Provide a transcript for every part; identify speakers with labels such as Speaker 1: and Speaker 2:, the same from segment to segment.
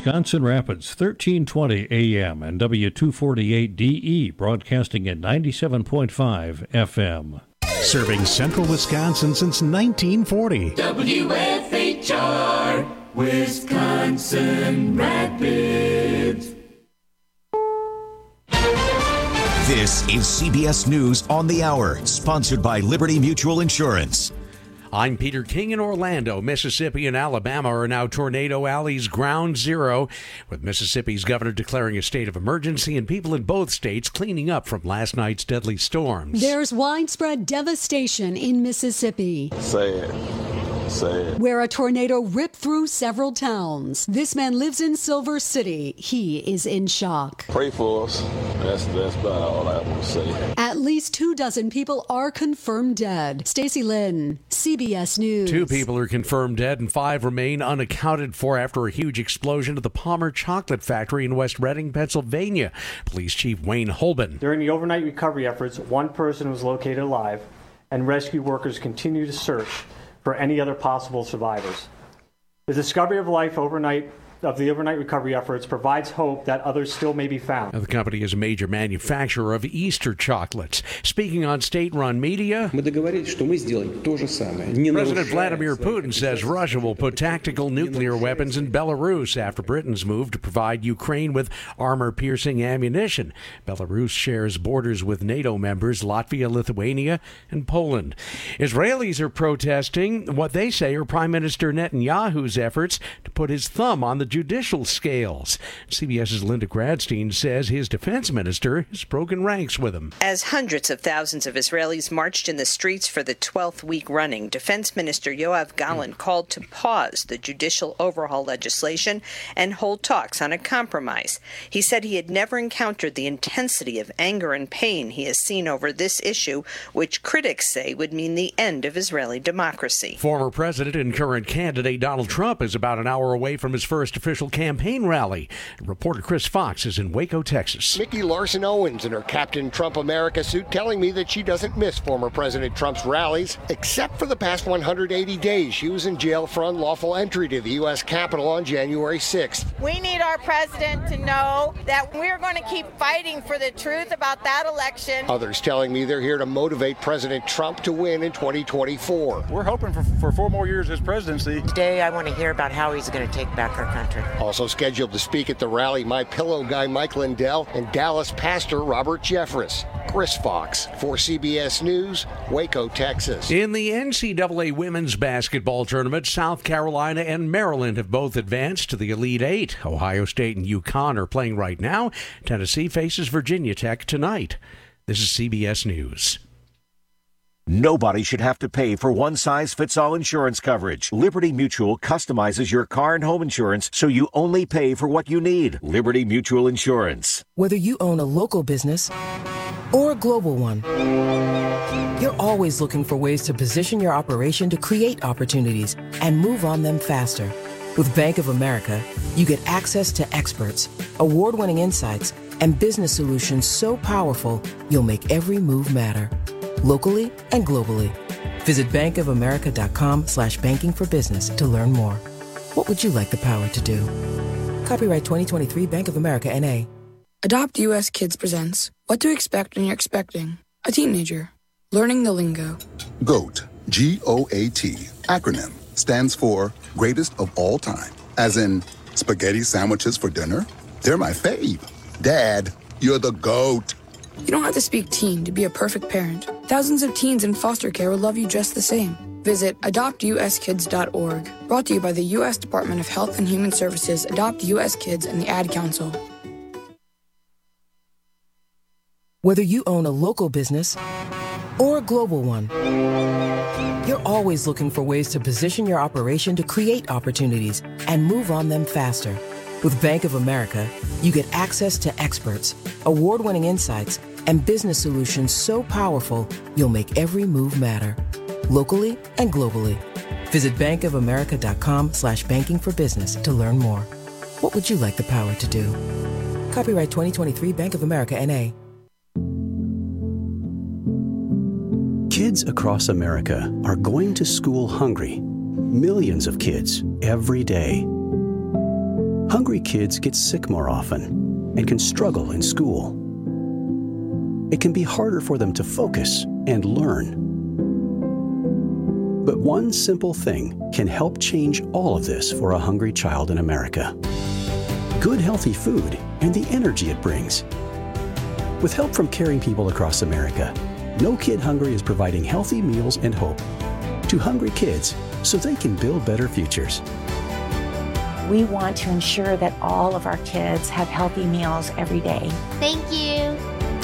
Speaker 1: Wisconsin Rapids, 1320 AM and W248DE, broadcasting at 97.5 FM.
Speaker 2: Serving central Wisconsin since 1940.
Speaker 3: WFHR, Wisconsin Rapids.
Speaker 4: This is CBS News on the Hour, sponsored by Liberty Mutual Insurance.
Speaker 5: I'm Peter King in Orlando. Mississippi and Alabama are now Tornado Alley's ground zero, with Mississippi's governor declaring a state of emergency and people in both states cleaning up from last night's deadly storms.
Speaker 6: There's widespread devastation in Mississippi.
Speaker 7: Sad.
Speaker 6: Where a tornado ripped through several towns. This man lives in Silver City. He is in shock.
Speaker 7: Pray for us. That's about all I want to say.
Speaker 6: At least 24 people are confirmed dead. Stacey Lynn, CBS News.
Speaker 5: 2 people are confirmed dead and 5 remain unaccounted for after a huge explosion at the Palmer Chocolate Factory in West Reading, Pennsylvania. Police Chief Wayne Holben.
Speaker 8: During the overnight recovery efforts, 1 person was located alive, and rescue workers continue to search for any other possible survivors. The discovery of life of the overnight recovery efforts provides hope that others still may be found.
Speaker 5: The company is a major manufacturer of Easter chocolates. Speaking on state-run media, President Vladimir Putin says Russia will put tactical nuclear weapons in Belarus after Britain's move to provide Ukraine with armor-piercing ammunition. Belarus shares borders with NATO members Latvia, Lithuania, and Poland. Israelis are protesting what they say are Prime Minister Netanyahu's efforts to put his thumb on the judicial scales. CBS's Linda Gradstein says his defense minister has broken ranks with him.
Speaker 9: As hundreds of thousands of Israelis marched in the streets for the 12th week running, Defense Minister Yoav Gallant called to pause the judicial overhaul legislation and hold talks on a compromise. He said he had never encountered the intensity of anger and pain he has seen over this issue, which critics say would mean the end of Israeli democracy.
Speaker 5: Former president and current candidate Donald Trump is about an hour away from his first official campaign rally. Reporter Chris Fox is in Waco, Texas.
Speaker 10: Mickey Larson Owens in her Captain Trump America suit telling me that she doesn't miss former President Trump's rallies, except for the past 180 days. She was in jail for unlawful entry to the U.S. Capitol on January 6th.
Speaker 11: We need our president to know that we're going to keep fighting for the truth about that election.
Speaker 10: Others telling me they're here to motivate President Trump to win in 2024.
Speaker 12: We're hoping for 4 more years as presidency.
Speaker 13: Today I want to hear about how he's going to take back our country.
Speaker 10: Also scheduled to speak at the rally, My Pillow guy Mike Lindell and Dallas pastor Robert Jeffress. Chris Fox for CBS News, Waco, Texas.
Speaker 5: In the NCAA women's basketball tournament, South Carolina and Maryland have both advanced to the Elite Eight. Ohio State and UConn are playing right now. Tennessee faces Virginia Tech tonight. This is CBS News.
Speaker 4: Nobody should have to pay for one-size-fits-all insurance coverage. Liberty Mutual customizes your car and home insurance so you only pay for what you need. Liberty Mutual Insurance.
Speaker 14: Whether you own a local business or a global one, you're always looking for ways to position your operation to create opportunities and move on them faster. With Bank of America, you get access to experts, award-winning insights, and business solutions so powerful you'll make every move matter. Locally and globally. Visit bankofamerica.com/banking for business to learn more. What would you like the power to do? Copyright 2023 Bank of America N.A.
Speaker 15: Adopt US Kids presents What to Expect When You're Expecting a Teenager. Learning the lingo.
Speaker 16: GOAT, G-O-A-T, acronym, stands for Greatest of All Time. As in, spaghetti sandwiches for dinner? They're my fave. Dad, you're the GOAT.
Speaker 15: You don't have to speak teen to be a perfect parent. Thousands of teens in foster care will love you just the same. Visit adoptuskids.org. Brought to you by the U.S. Department of Health and Human Services, Adopt U.S. Kids, and the Ad Council.
Speaker 14: Whether you own a local business or a global one, you're always looking for ways to position your operation to create opportunities and move on them faster. With Bank of America, you get access to experts, award-winning insights, and business solutions so powerful you'll make every move matter. Locally and globally. Visit bankofamerica.com/banking for business to learn more. What would you like the power to do? Copyright 2023 Bank of America N.A.
Speaker 2: Kids across America are going to school hungry. Millions of kids every day.
Speaker 17: Hungry kids get sick more often and can struggle in school. It can be harder for them to focus and learn. But one simple thing can help change all of this for a hungry child in America. Good, healthy food and the energy it brings. With help from caring people across America, No Kid Hungry is providing healthy meals and hope to hungry kids so they can build better futures.
Speaker 18: We want to ensure that all of our kids have healthy meals every day.
Speaker 19: Thank you.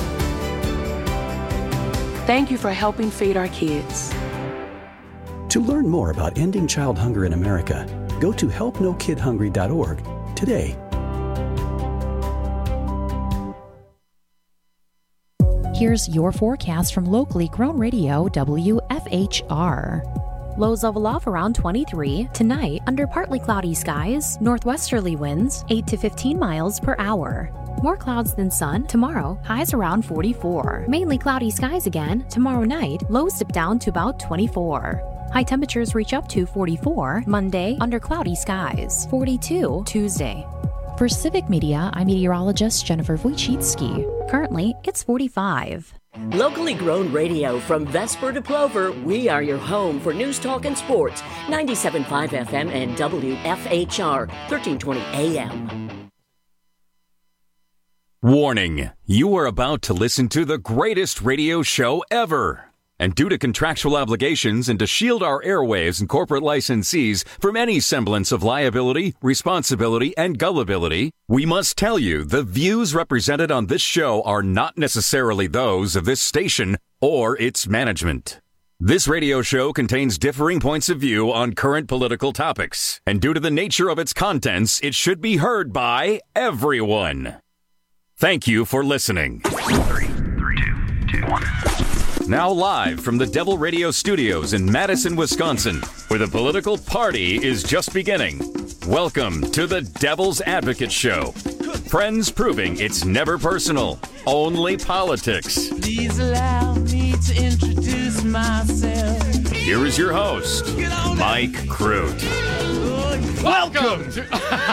Speaker 20: Thank you for helping feed our kids.
Speaker 17: To learn more about ending child hunger in America, go to helpnokidhungry.org today.
Speaker 21: Here's your forecast from locally grown radio WFHR. Lows level off around 23. Tonight, under partly cloudy skies, northwesterly winds 8 to 15 miles per hour. More clouds than sun. Tomorrow, highs around 44. Mainly cloudy skies again. Tomorrow night, lows dip down to about 24. High temperatures reach up to 44. Monday, under cloudy skies. 42 Tuesday. For Civic Media, I'm meteorologist Jennifer Wojcicki. Currently, it's 45.
Speaker 22: Locally grown radio from Vesper to Plover, we are your home for news, talk, and sports. 97.5 FM and WFHR, 1320 AM.
Speaker 23: Warning, you are about to listen to the greatest radio show ever. And due to contractual obligations and to shield our airwaves and corporate licensees from any semblance of liability, responsibility, and gullibility, we must tell you the views represented on this show are not necessarily those of this station or its management. This radio show contains differing points of view on current political topics, and due to the nature of its contents, it should be heard by everyone. Thank you for listening.
Speaker 24: 3, 2, 1.
Speaker 23: Now live from the Devil Radio Studios in Madison, Wisconsin, where the political party is just beginning. Welcome to the Devil's Advocate Show. Friends proving it's never personal, only politics.
Speaker 25: Please allow me to introduce myself.
Speaker 23: Here is your host, Mike Crute.
Speaker 26: Welcome to...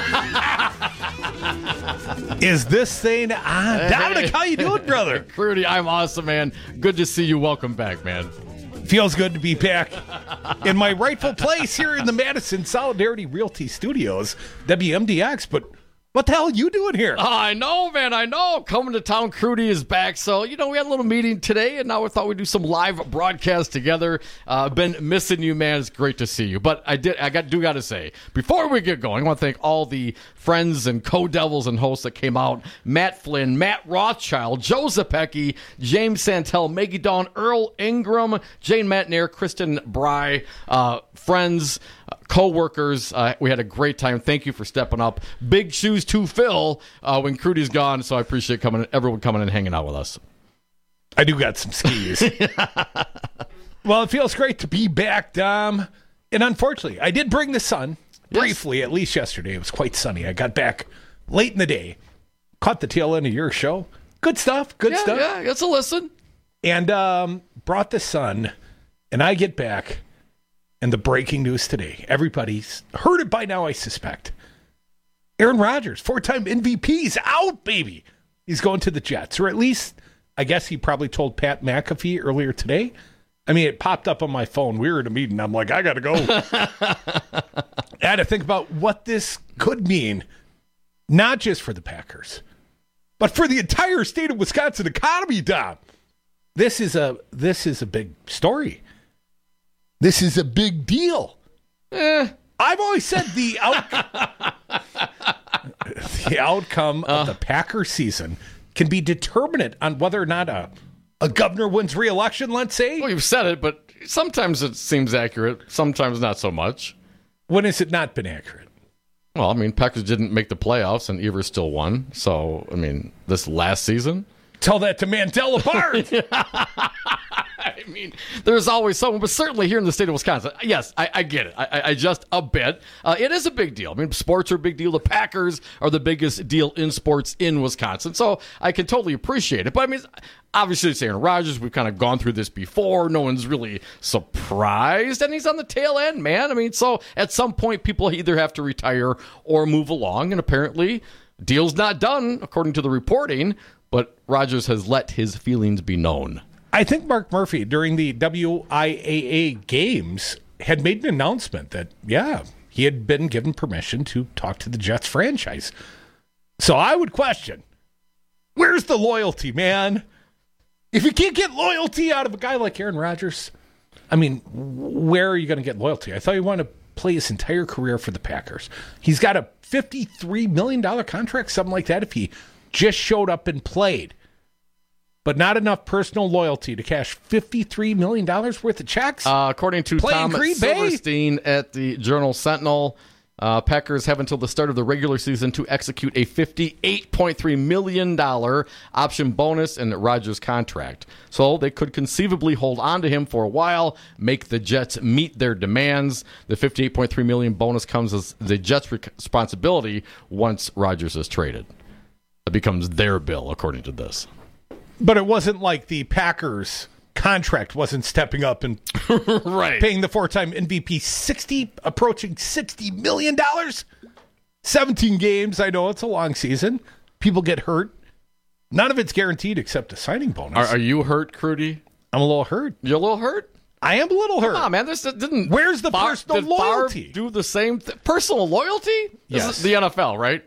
Speaker 26: Is this thing on? Dominic, how you doing, brother?
Speaker 27: Crute, I'm awesome, man. Good to see you. Welcome back, man.
Speaker 26: Feels good to be back in my rightful place here in the Madison Solidarity Realty Studios, WMDX, but what the hell are you doing here?
Speaker 27: I know, man, I know. Coming to town, Crute is back. So, we had a little meeting today, and now we thought we'd do some live broadcast together. Been missing you, man. It's great to see you. But I do got to say, before we get going, I want to thank all the friends and co-devils and hosts that came out. Matt Flynn, Matt Rothschild, Joe Zapecki, James Santel, Maggie Dawn, Earl Ingram, Jane Matnair, Kristen Bry, friends, co-workers. We had a great time. Thank you for stepping up. Big shoes to fill when Crudy's gone, so I appreciate everyone coming and hanging out with us.
Speaker 26: I do got some skis. Well, it feels great to be back, Dom. And unfortunately, I did bring the sun briefly, at least yesterday. It was quite sunny. I got back late in the day, caught the tail end of your show. Good stuff. Good stuff.
Speaker 27: Yeah, it's a listen.
Speaker 26: And brought the sun, and I get back. And the breaking news today, everybody's heard it by now, I suspect. Aaron Rodgers, 4-time MVP, is out, baby. He's going to the Jets, or at least, I guess he probably told Pat McAfee earlier today. I mean, it popped up on my phone. We were at a meeting. I'm like, I got to go. I had to think about what this could mean, not just for the Packers, but for the entire state of Wisconsin economy, Dom. This is a big story. This is a big deal. I've always said the outcome of the Packers season can be determinant on whether or not a governor wins re-election, let's say.
Speaker 27: Well, you've said it, but sometimes it seems accurate, sometimes not so much.
Speaker 26: When has it not been accurate?
Speaker 27: Well, I mean, Packers didn't make the playoffs, and Evers still won. So, I mean, this last season.
Speaker 26: Tell that to Mandela Bart.
Speaker 27: mean, there's always someone, but certainly here in the state of Wisconsin, yes, I get it. I just a bit. It is a big deal. I mean, sports are a big deal. The Packers are the biggest deal in sports in Wisconsin, so I can totally appreciate it. But I mean, obviously it's Aaron Rodgers. We've kind of gone through this before. No one's really surprised, and he's on the tail end, man. I mean, so at some point, people either have to retire or move along, and apparently, deal's not done, according to the reporting, but Rodgers has let his feelings be known.
Speaker 26: I think Mark Murphy, during the WIAA games, had made an announcement that, yeah, he had been given permission to talk to the Jets franchise. So I would question, where's the loyalty, man? If you can't get loyalty out of a guy like Aaron Rodgers, I mean, where are you going to get loyalty? I thought you wanted to play his entire career for the Packers. He's got a $53 million contract, something like that, if he just showed up and played. But not enough personal loyalty to cash $53 million worth of checks?
Speaker 27: According to Tom Silverstein at the Journal-Sentinel, Packers have until the start of the regular season to execute a $58.3 million option bonus in Rodgers' contract. So they could conceivably hold on to him for a while, make the Jets meet their demands. The $58.3 million bonus comes as the Jets' responsibility once Rodgers is traded. It becomes their bill, according to this.
Speaker 26: But it wasn't like the Packers contract wasn't stepping up and
Speaker 27: right.
Speaker 26: Paying the four-time MVP approaching $60 million. 17 games. I know it's a long season. People get hurt. None of it's guaranteed except a signing bonus.
Speaker 27: Are you hurt, Crudy?
Speaker 26: I'm a little hurt.
Speaker 27: You're a little hurt?
Speaker 26: I am a little hurt.
Speaker 27: Come on, man. This didn't.
Speaker 26: Where's the personal loyalty?
Speaker 27: Favre do the same thing? Personal loyalty?
Speaker 26: Yes.
Speaker 27: This is the NFL, right?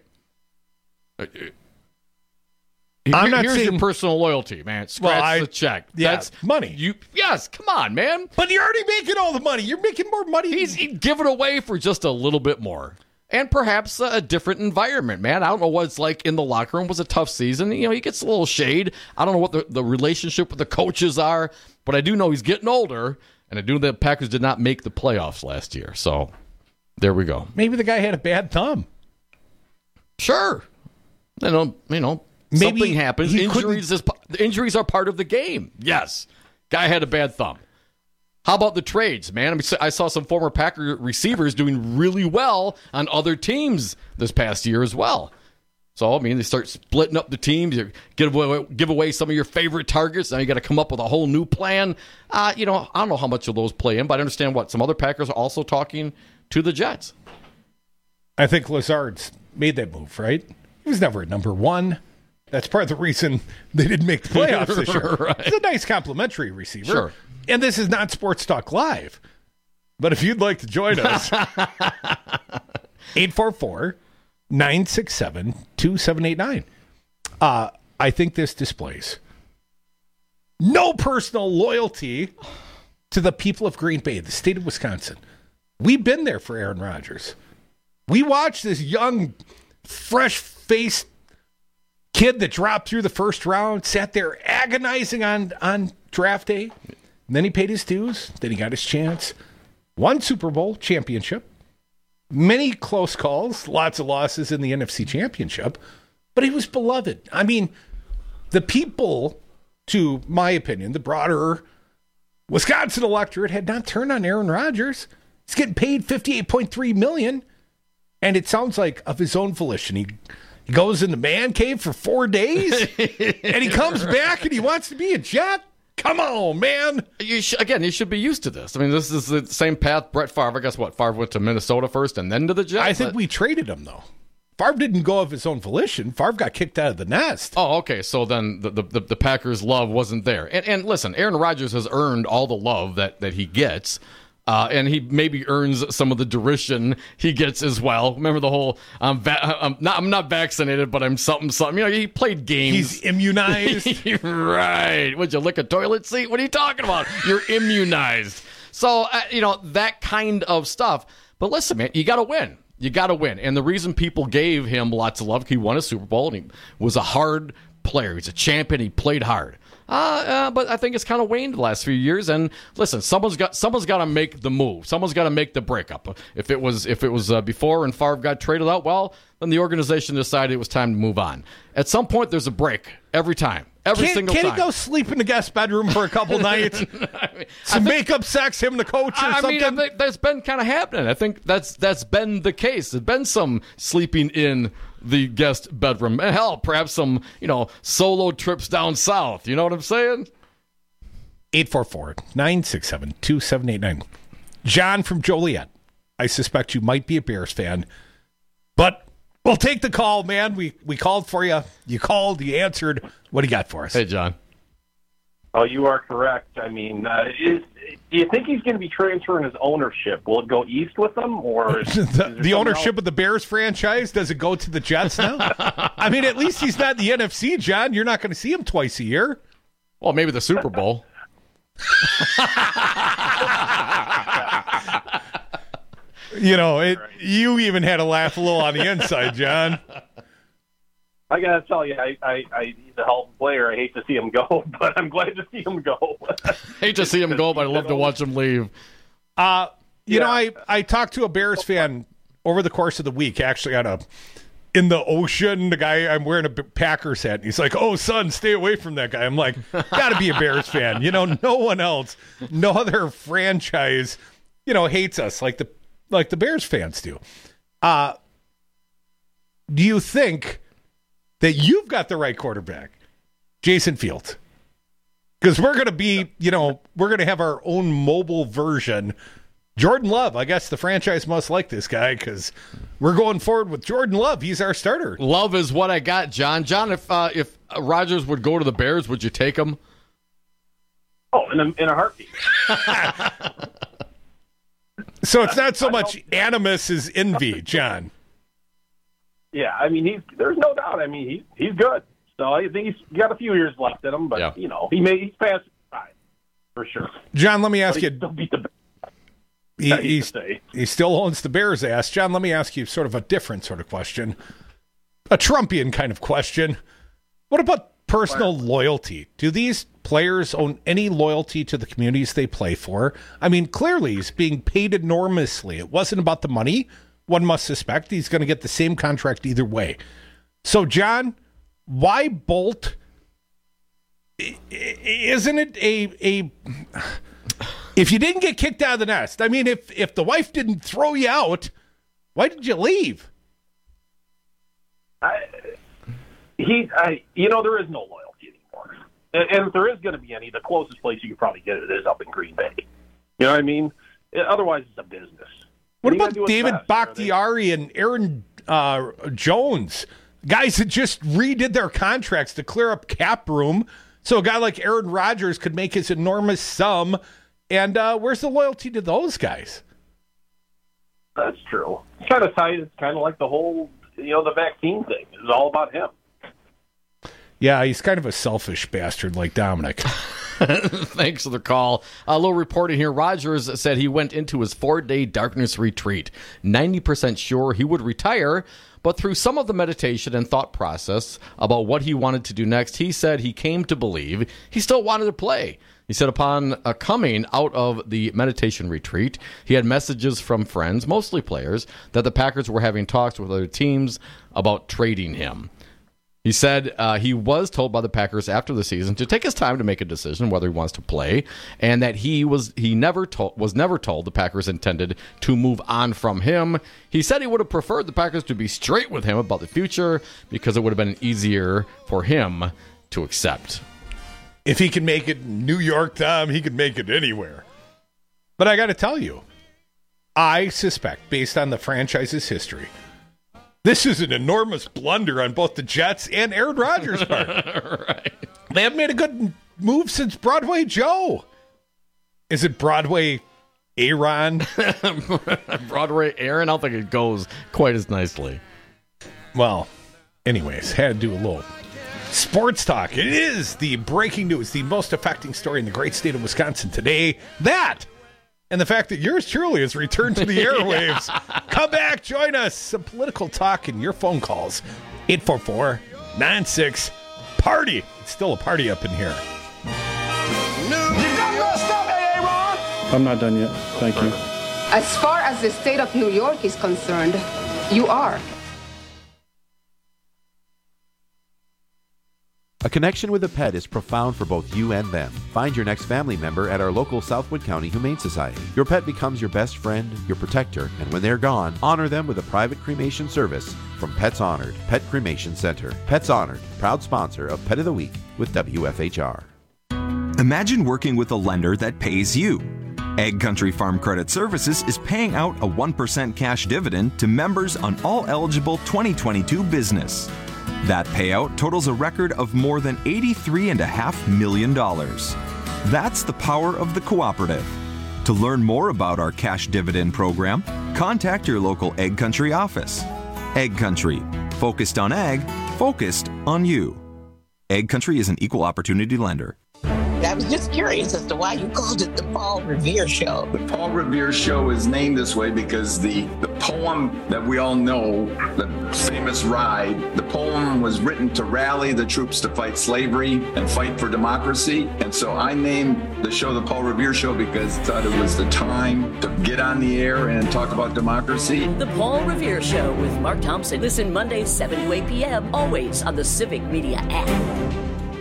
Speaker 26: I'm not
Speaker 27: Here's
Speaker 26: saying
Speaker 27: your personal loyalty, man. Scratch the check.
Speaker 26: Yeah,
Speaker 27: That's
Speaker 26: money.
Speaker 27: Yes, come on, man.
Speaker 26: But you're already making all the money. You're making more money.
Speaker 27: He's giving away for just a little bit more. And perhaps a different environment, man. I don't know what it's like in the locker room. It was a tough season. You know, he gets a little shade. I don't know what the relationship with the coaches are, but I do know he's getting older, and I do know that Packers did not make the playoffs last year. So there we go.
Speaker 26: Maybe the guy had a bad thumb.
Speaker 27: Sure. You know.
Speaker 26: Maybe
Speaker 27: something happens. Injuries are part of the game. Yes. Guy had a bad thumb. How about the trades, man? I mean, I saw some former Packer receivers doing really well on other teams this past year as well. So, I mean, they start splitting up the teams. You give away some of your favorite targets. Now you got to come up with a whole new plan. I don't know how much of those play in, but I understand some other Packers are also talking to the Jets.
Speaker 26: I think Lazard's made that move, right? He was never at number one. That's part of the reason they didn't make the playoffs this year.
Speaker 27: Right.
Speaker 26: He's a nice complimentary receiver.
Speaker 27: Sure.
Speaker 26: And this is not Sports Talk Live. But if you'd like to join us, 844-967-2789. I think this displays no personal loyalty to the people of Green Bay, the state of Wisconsin. We've been there for Aaron Rodgers. We watched this young, fresh-faced kid that dropped through the first round, sat there agonizing on draft day. And then he paid his dues. Then he got his chance. Won Super Bowl championship. Many close calls. Lots of losses in the NFC championship. But he was beloved. I mean, the people, to my opinion, the broader Wisconsin electorate had not turned on Aaron Rodgers. He's getting paid $58.3 million. And it sounds like of his own volition. He goes in the man cave for 4 days, and he comes back and he wants to be a Jet? Come on, man.
Speaker 27: You should be used to this. I mean, this is the same path Brett Favre. I guess Favre went to Minnesota first and then to the Jets?
Speaker 26: I think we traded him, though. Favre didn't go of his own volition. Favre got kicked out of the nest.
Speaker 27: Oh, okay. So then the Packers' love wasn't there. And listen, Aaron Rodgers has earned all the love that he gets. And he maybe earns some of the derision he gets as well. Remember the whole, I'm not vaccinated, but I'm something. You know, he played games.
Speaker 26: He's immunized.
Speaker 27: Right. Would you lick a toilet seat? What are you talking about? You're immunized. So, that kind of stuff. But listen, man, you got to win. You got to win. And the reason people gave him lots of love, he won a Super Bowl, and he was a hard player. He's a champion. He played hard. But I think it's kind of waned the last few years. And listen, someone's got to make the move. Someone's got to make the breakup. If it was before and Favre got traded out, well, then the organization decided it was time to move on. At some point, there's a break every time. single time.
Speaker 26: Can't he go sleep in the guest bedroom for a couple nights? Some makeup sex, him and the coach or something?
Speaker 27: I mean, that's been kind of happening. I think that's been the case. There's been some sleeping in the guest bedroom. And hell, perhaps some, solo trips down south. You know what I'm saying?
Speaker 26: 844-967-2789. John from Joliet. I suspect you might be a Bears fan, but we'll take the call, man. We called for you. You called. You answered. What do you got for us?
Speaker 27: Hey, John.
Speaker 1: Oh, you are correct. I mean, do you think he's going to be transferring his ownership? Will it go east with him, or
Speaker 26: the ownership of the Bears franchise? Does it go to the Jets now? I mean, at least he's not in the NFC, John. You're not going to see him twice a year.
Speaker 27: Well, maybe the Super Bowl.
Speaker 26: You even had to laugh a little on the inside, John.
Speaker 1: I got to tell you, he's a hell of a player. I hate to see him go, but I'm glad to see him go.
Speaker 27: Hate to see him go, but I love to watch him leave.
Speaker 26: I talked to a Bears fan over the course of the week, actually in the ocean. The guy, I'm wearing a Packers hat, and he's like, "Oh, son, stay away from that guy." I'm like, "Got to be a Bears fan." No one else, no other franchise, hates us like the Bears fans do. Do you think that you've got the right quarterback, Jason Fields? Because we're going to be, we're going to have our own mobile version. Jordan Love, I guess the franchise must like this guy because we're going forward with Jordan Love. He's our starter.
Speaker 27: Love is what I got, John. John, if Rodgers would go to the Bears, would you take him?
Speaker 1: Oh, in a heartbeat.
Speaker 26: So it's not so much animus as envy, John.
Speaker 1: Yeah, I mean, there's no doubt. I mean, he's good. So I think he's got a few years left in him, but he's past 5 for sure.
Speaker 26: John, let me ask you.
Speaker 1: Still beat the
Speaker 26: he still owns the Bears' ass. John, let me ask you sort of a different sort of question, a Trumpian kind of question. What about personal loyalty? Do these players own any loyalty to the communities they play for? I mean, clearly he's being paid enormously. It wasn't about the money. One must suspect he's going to get the same contract either way. So, John, why bolt? Isn't it a if you didn't get kicked out of the nest? I mean, if the wife didn't throw you out, why did you leave?
Speaker 1: There is no loyalty anymore. And if there is going to be any, the closest place you could probably get it is up in Green Bay. You know what I mean? Otherwise, it's a business.
Speaker 26: What about David Bakhtiari and Aaron Jones? Guys that just redid their contracts to clear up cap room so a guy like Aaron Rodgers could make his enormous sum. And where's the loyalty to those guys?
Speaker 1: That's true. It's kind of tight. It's kind of like the whole, the vaccine thing. It's all about him.
Speaker 26: Yeah, he's kind of a selfish bastard like Dominic.
Speaker 27: Thanks for the call. A little reporting here. Rodgers said he went into his 4-day darkness retreat, 90% sure he would retire, but through some of the meditation and thought process about what he wanted to do next, he said he came to believe he still wanted to play. He said upon coming out of the meditation retreat, he had messages from friends, mostly players, that the Packers were having talks with other teams about trading him. He said he was told by the Packers after the season to take his time to make a decision whether he wants to play, and that he was never told the Packers intended to move on from him. He said he would have preferred the Packers to be straight with him about the future because it would have been easier for him to accept.
Speaker 26: If he can make it in New York, Tom, he could make it anywhere. But I got to tell you, I suspect, based on the franchise's history, this is an enormous blunder on both the Jets and Aaron Rodgers' part.
Speaker 27: Right.
Speaker 26: They haven't made a good move since Broadway Joe. Is it Broadway Aaron?
Speaker 27: Broadway Aaron? I don't think it goes quite as nicely.
Speaker 26: Well, anyways, had to do a little sports talk. It is the breaking news, the most affecting story in the great state of Wisconsin today. That and the fact that yours truly has returned to the airwaves. Come back, join us. Some political talk and your phone calls. 844-96-PARTY. It's still a party up in here.
Speaker 3: I'm not done yet. Thank you.
Speaker 6: As far as the state of New York is concerned, you are.
Speaker 7: A connection with a pet is profound for both you and them. Find your next family member at our local Southwood County Humane Society. Your pet becomes your best friend, your protector, and when they're gone, honor them with a private cremation service from Pets Honored Pet Cremation Center. Pets Honored, proud sponsor of Pet of the Week with WFHR.
Speaker 8: Imagine working with a lender that pays you. Ag Country Farm Credit Services is paying out a 1% cash dividend to members on all eligible 2022 business. That payout totals a record of more than $83.5 million. That's the power of the cooperative. To learn more about our cash dividend program, contact your local Ag Country office. Ag Country, focused on ag, focused on you. Ag Country is an equal opportunity lender.
Speaker 9: I was just curious as to why you called it the Paul Revere Show.
Speaker 11: The Paul Revere Show is named this way because the poem that we all know, the famous ride, the poem was written to rally the troops to fight slavery and fight for democracy. And so I named the show the Paul Revere Show because I thought it was the time to get on the air and talk about democracy.
Speaker 22: The Paul Revere Show with Mark Thompson. Listen Mondays 7 to 8 p.m. always on the Civic Media app.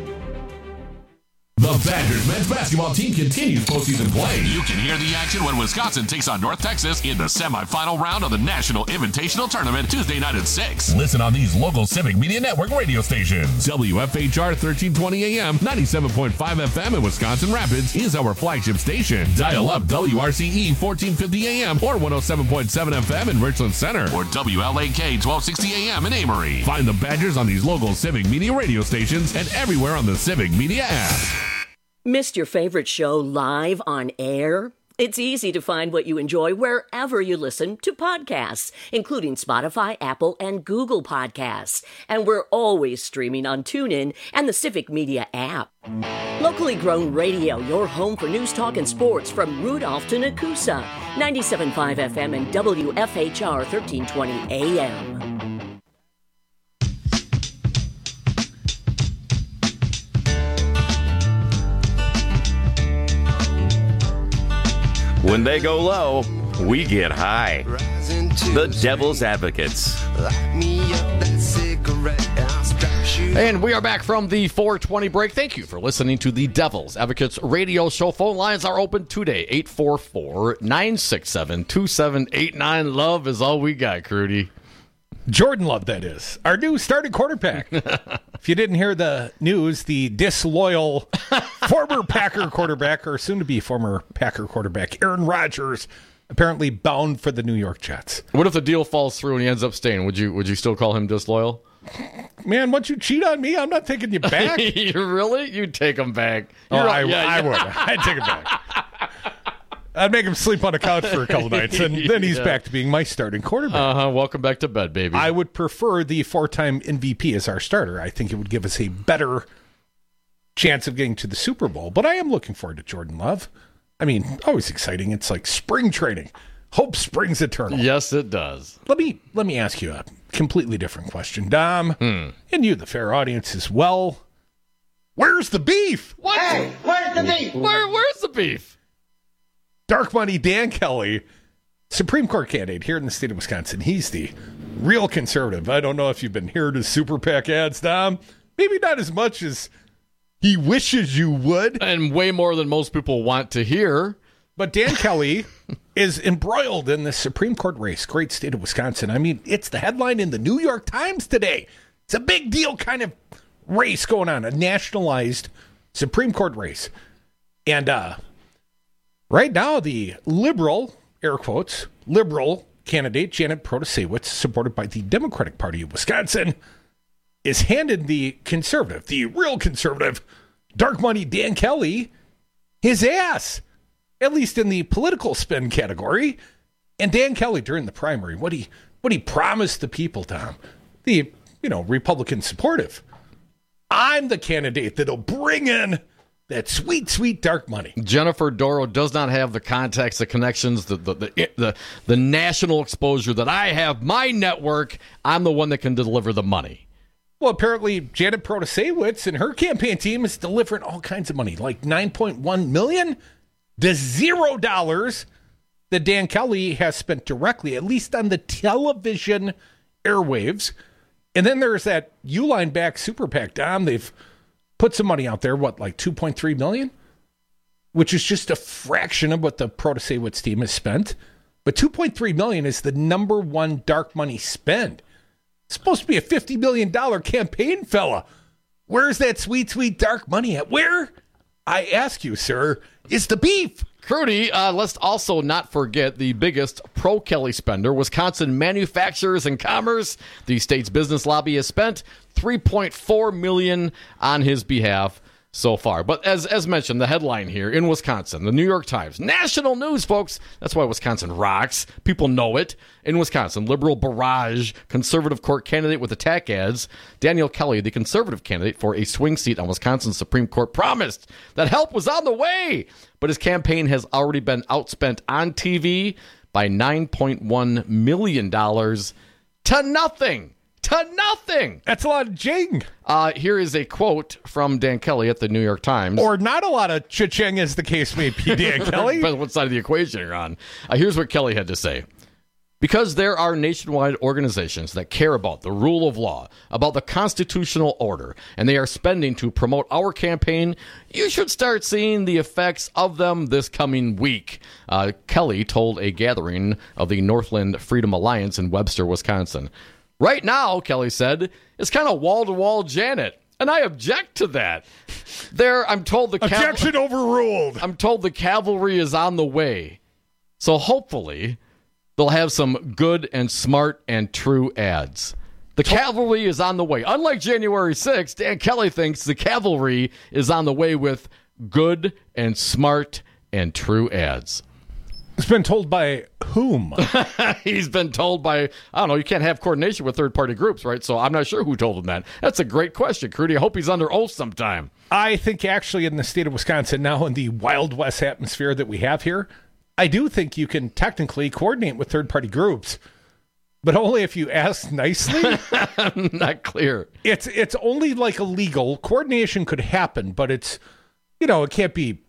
Speaker 12: The Badgers men's basketball team continues postseason play.
Speaker 13: You can hear the action when Wisconsin takes on North Texas in the semifinal round of the National Invitational Tournament Tuesday night at 6.
Speaker 12: Listen on these local Civic Media Network radio stations. WFHR 1320 AM, 97.5 FM in Wisconsin Rapids is our flagship station. Dial up WRCE 1450 AM or 107.7 FM in Richland Center.
Speaker 13: Or WLAK 1260 AM in Amory.
Speaker 12: Find the Badgers on these local Civic Media radio stations and everywhere on the Civic Media app.
Speaker 22: Missed your favorite show live on air? It's easy to find what you enjoy wherever you listen to podcasts, including Spotify, Apple, and Google Podcasts. And we're always streaming on TuneIn and the Civic Media app. Locally grown radio, your home for news, talk, and sports from Rudolph to Nakusa. 97.5 FM and WFHR 1320 AM.
Speaker 19: When they go low, we get high. The Devil's Advocates.
Speaker 27: And we are back from the 420 break. Thank you for listening to the Devil's Advocates radio show. Phone lines are open today. 844-967-2789. Love is all we got, Crudy.
Speaker 26: Jordan Love, that is. Our new starting quarterback. If you didn't hear the news, the disloyal former Packer quarterback, or soon-to-be former Packer quarterback, Aaron Rodgers, apparently bound for the New York Jets.
Speaker 27: What if the deal falls through and he ends up staying? Would you still call him disloyal?
Speaker 26: Man, once you cheat on me, I'm not taking you back.
Speaker 27: Really? You'd take him back.
Speaker 26: I would. I'd take him back. I'd make him sleep on a couch for a couple nights, and then he's back to being my starting quarterback.
Speaker 27: Welcome back to bed, baby.
Speaker 26: I would prefer the 4-time MVP as our starter. I think it would give us a better chance of getting to the Super Bowl. But I am looking forward to Jordan Love. I mean, always exciting. It's like spring training. Hope springs eternal.
Speaker 27: Yes, it does.
Speaker 26: Let me ask you a completely different question, Dom, and you, the fair audience, as well. Where's the beef?
Speaker 27: What?
Speaker 9: Hey, where's the beef?
Speaker 27: Where's the beef?
Speaker 26: Dark Money Dan Kelly, Supreme Court candidate here in the state of Wisconsin. He's the real conservative. I don't know if you've been hearing his Super PAC ads, Dom. Maybe not as much as he wishes you would.
Speaker 27: And way more than most people want to hear.
Speaker 26: But Dan Kelly is embroiled in the Supreme Court race. Great state of Wisconsin. I mean, it's the headline in the New York Times today. It's a big deal kind of race going on, a nationalized Supreme Court race. And, right now, the liberal, air quotes, liberal candidate, Janet Protasiewicz, supported by the Democratic Party of Wisconsin, is handed the conservative, the real conservative, Dark Money Dan Kelly, his ass, at least in the political spin category. And Dan Kelly, during the primary, what he promised the people, Tom, the, Republican supportive, I'm the candidate that'll bring in that sweet, sweet dark money.
Speaker 27: Jennifer Doro does not have the contacts, the connections, the national exposure that I have. My network, I'm the one that can deliver the money.
Speaker 26: Well, apparently Janet Protasiewicz and her campaign team is delivering all kinds of money, like $9.1 million to $0 that Dan Kelly has spent directly, at least on the television airwaves. And then there's that Uline back Super PAC, Dom. They've put some money out there, like $2.3 million? Which is just a fraction of what the Protasewicz team has spent. But $2.3 million is the number one dark money spend. It's supposed to be a $50 million campaign, fella. Where's that sweet, sweet dark money at? Where, I ask you, sir, is the beef?
Speaker 27: Crudy, let's also not forget the biggest pro-Kelly spender, Wisconsin Manufacturers and Commerce. The state's business lobby has spent $3.4 million on his behalf so far. But as mentioned, the headline here in Wisconsin, the New York Times, national news, folks. That's why Wisconsin rocks. People know it. In Wisconsin, liberal barrage, conservative court candidate with attack ads. Daniel Kelly, the conservative candidate for a swing seat on Wisconsin's Supreme Court, promised that help was on the way. But his campaign has already been outspent on TV by $9.1 million to nothing. To nothing.
Speaker 26: That's a lot of jing.
Speaker 27: Here is a quote from Dan Kelly at the New York Times.
Speaker 26: Or not a lot of cha-ching, as the case may be, Dan Kelly.
Speaker 27: Depends on what side of the equation you're on. Here's what Kelly had to say. Because there are nationwide organizations that care about the rule of law, about the constitutional order, and they are spending to promote our campaign, you should start seeing the effects of them this coming week. Kelly told a gathering of the Northland Freedom Alliance in Webster, Wisconsin. Right now, Kelly said, it's kind of wall-to-wall Janet, and I object to that. I'm told the
Speaker 26: objection overruled.
Speaker 27: I'm told the cavalry is on the way. So hopefully they'll have some good and smart and true ads. The cavalry is on the way. Unlike January 6th, Dan Kelly thinks the cavalry is on the way with good and smart and true ads.
Speaker 26: It's been told by whom?
Speaker 27: He's been told by, I don't know, you can't have coordination with third-party groups, right? So I'm not sure who told him that. That's a great question, Crudy. I hope he's under oath sometime.
Speaker 26: I think actually in the state of Wisconsin now, in the Wild West atmosphere that we have here, I do think you can technically coordinate with third-party groups, but only if you ask nicely.
Speaker 27: I'm not clear.
Speaker 26: It's only like illegal. Coordination could happen, but it's, it can't be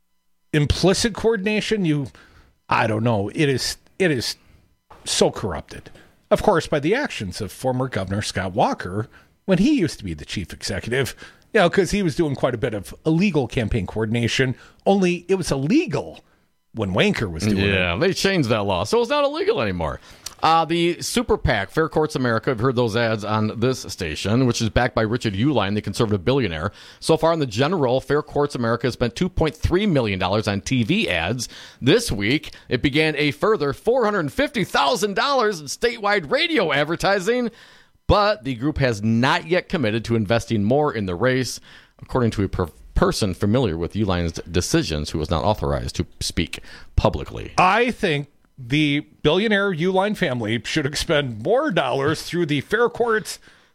Speaker 26: implicit coordination. I don't know. It is so corrupted. Of course, by the actions of former Governor Scott Walker when he used to be the chief executive, because he was doing quite a bit of illegal campaign coordination, only it was illegal when Wanker was doing it.
Speaker 27: Yeah, they changed that law, so it's not illegal anymore. The Super PAC, Fair Courts America, I've heard those ads on this station, which is backed by Richard Uihlein, the conservative billionaire. So far in the general, Fair Courts America has spent $2.3 million on TV ads. This week, it began a further $450,000 in statewide radio advertising, but the group has not yet committed to investing more in the race, according to a person familiar with Uihlein's decisions who was not authorized to speak publicly.
Speaker 26: I think the billionaire Uihlein family should expend more dollars through the Fair Courts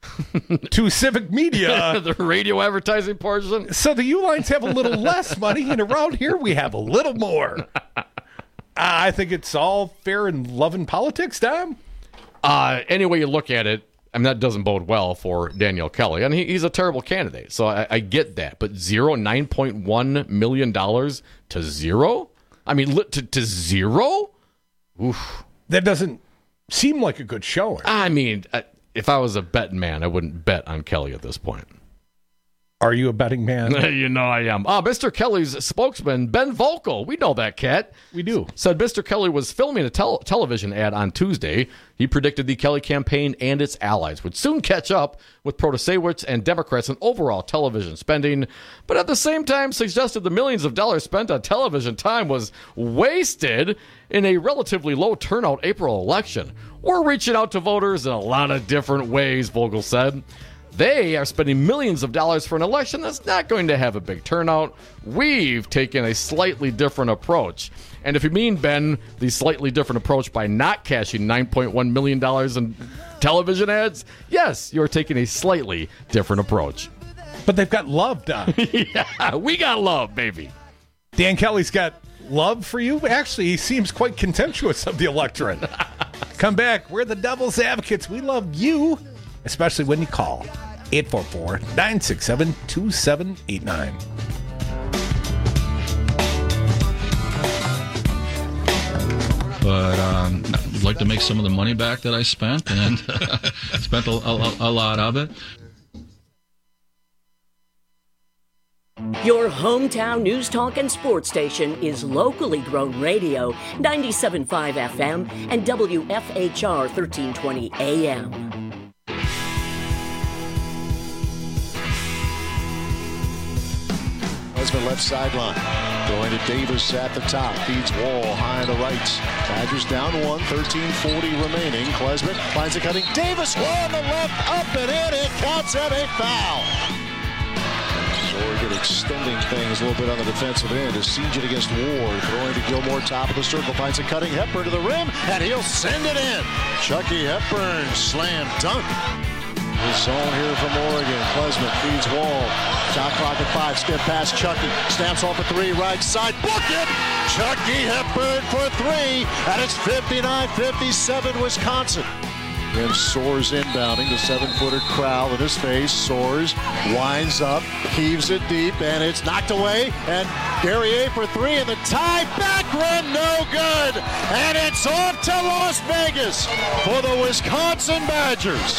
Speaker 26: to civic media.
Speaker 27: The radio advertising portion.
Speaker 26: So the Uihleins have a little less money, and around here we have a little more. I think it's all fair and love in politics, Tom.
Speaker 27: Any way you look at it, that doesn't bode well for Daniel Kelly. And he's a terrible candidate, so I get that. But $9.1 million to zero? To zero? Oof.
Speaker 26: That doesn't seem like a good showing.
Speaker 27: If I was a betting man, I wouldn't bet on Kelly at this point.
Speaker 26: Are you a betting man?
Speaker 27: You know I am. Mr. Kelly's spokesman, Ben Volkel, we know that cat.
Speaker 26: We do.
Speaker 27: Said Mr. Kelly was filming a television ad on Tuesday. He predicted the Kelly campaign and its allies would soon catch up with Protasewicz and Democrats in overall television spending, but at the same time suggested the millions of dollars spent on television time was wasted in a relatively low turnout April election. We're reaching out to voters in a lot of different ways, Volkel said. They are spending millions of dollars for an election that's not going to have a big turnout. We've taken a slightly different approach. And if you mean, Ben, the slightly different approach by not cashing $9.1 million in television ads, yes, you're taking a slightly different approach.
Speaker 26: But they've got love, Don.
Speaker 27: Yeah, we got love, baby.
Speaker 26: Dan Kelly's got love for you. Actually, he seems quite contemptuous of the electorate. Come back. We're the devil's advocates. We love you, especially when you call. 844-967-2789.
Speaker 2: But I'd like to make some of the money back that I spent, and spent a lot of it.
Speaker 22: Your hometown news, talk, and sports station is locally grown radio, 97.5 FM and WFHR 1320 AM.
Speaker 4: Klesmit left sideline. Going to Davis at the top. Feeds Wall high to the right. Badgers down 1, 13:40 remaining. Klesmit finds a cutting. Davis Wall on the left, up and in. It counts at a foul. Oregon extending things a little bit on the defensive end as siege it against Ward. Throwing to Gilmore, top of the circle, finds a cutting. Hepburn to the rim, and he'll send it in. Chucky Hepburn, slam dunk. The zone here from Oregon. Klesmit feeds Wall. Shot clock at 5. Skip past Chucky. Stamps off a 3. Right side. Book it! Chucky Hepburn for 3. And it's 59-57 Wisconsin. Then Soares inbounding. The 7-footer Crowell in his face. Soares winds up. Heaves it deep. And it's knocked away. And Guerrier for 3. And the tie back run. No good. And it's off to Las Vegas for the Wisconsin Badgers.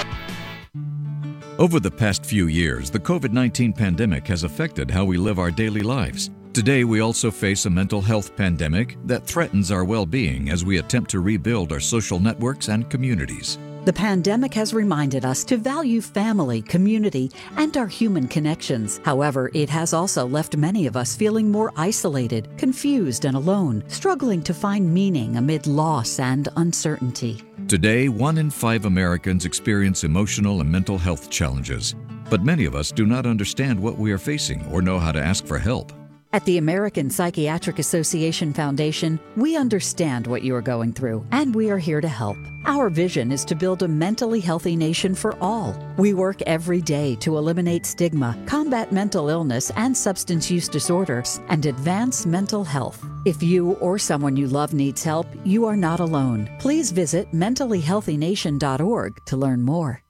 Speaker 5: Over the past few years, the COVID-19 pandemic has affected how we live our daily lives. Today, we also face a mental health pandemic that threatens our well-being as we attempt to rebuild our social networks and communities.
Speaker 10: The pandemic has reminded us to value family, community, and our human connections. However, it has also left many of us feeling more isolated, confused, and alone, struggling to find meaning amid loss and uncertainty.
Speaker 5: Today, 1 in 5 Americans experience emotional and mental health challenges, but many of us do not understand what we are facing or know how to ask for help.
Speaker 10: At the American Psychiatric Association Foundation, we understand what you are going through, and we are here to help. Our vision is to build a mentally healthy nation for all. We work every day to eliminate stigma, combat mental illness and substance use disorders, and advance mental health. If you or someone you love needs help, you are not alone. Please visit mentallyhealthynation.org to learn more.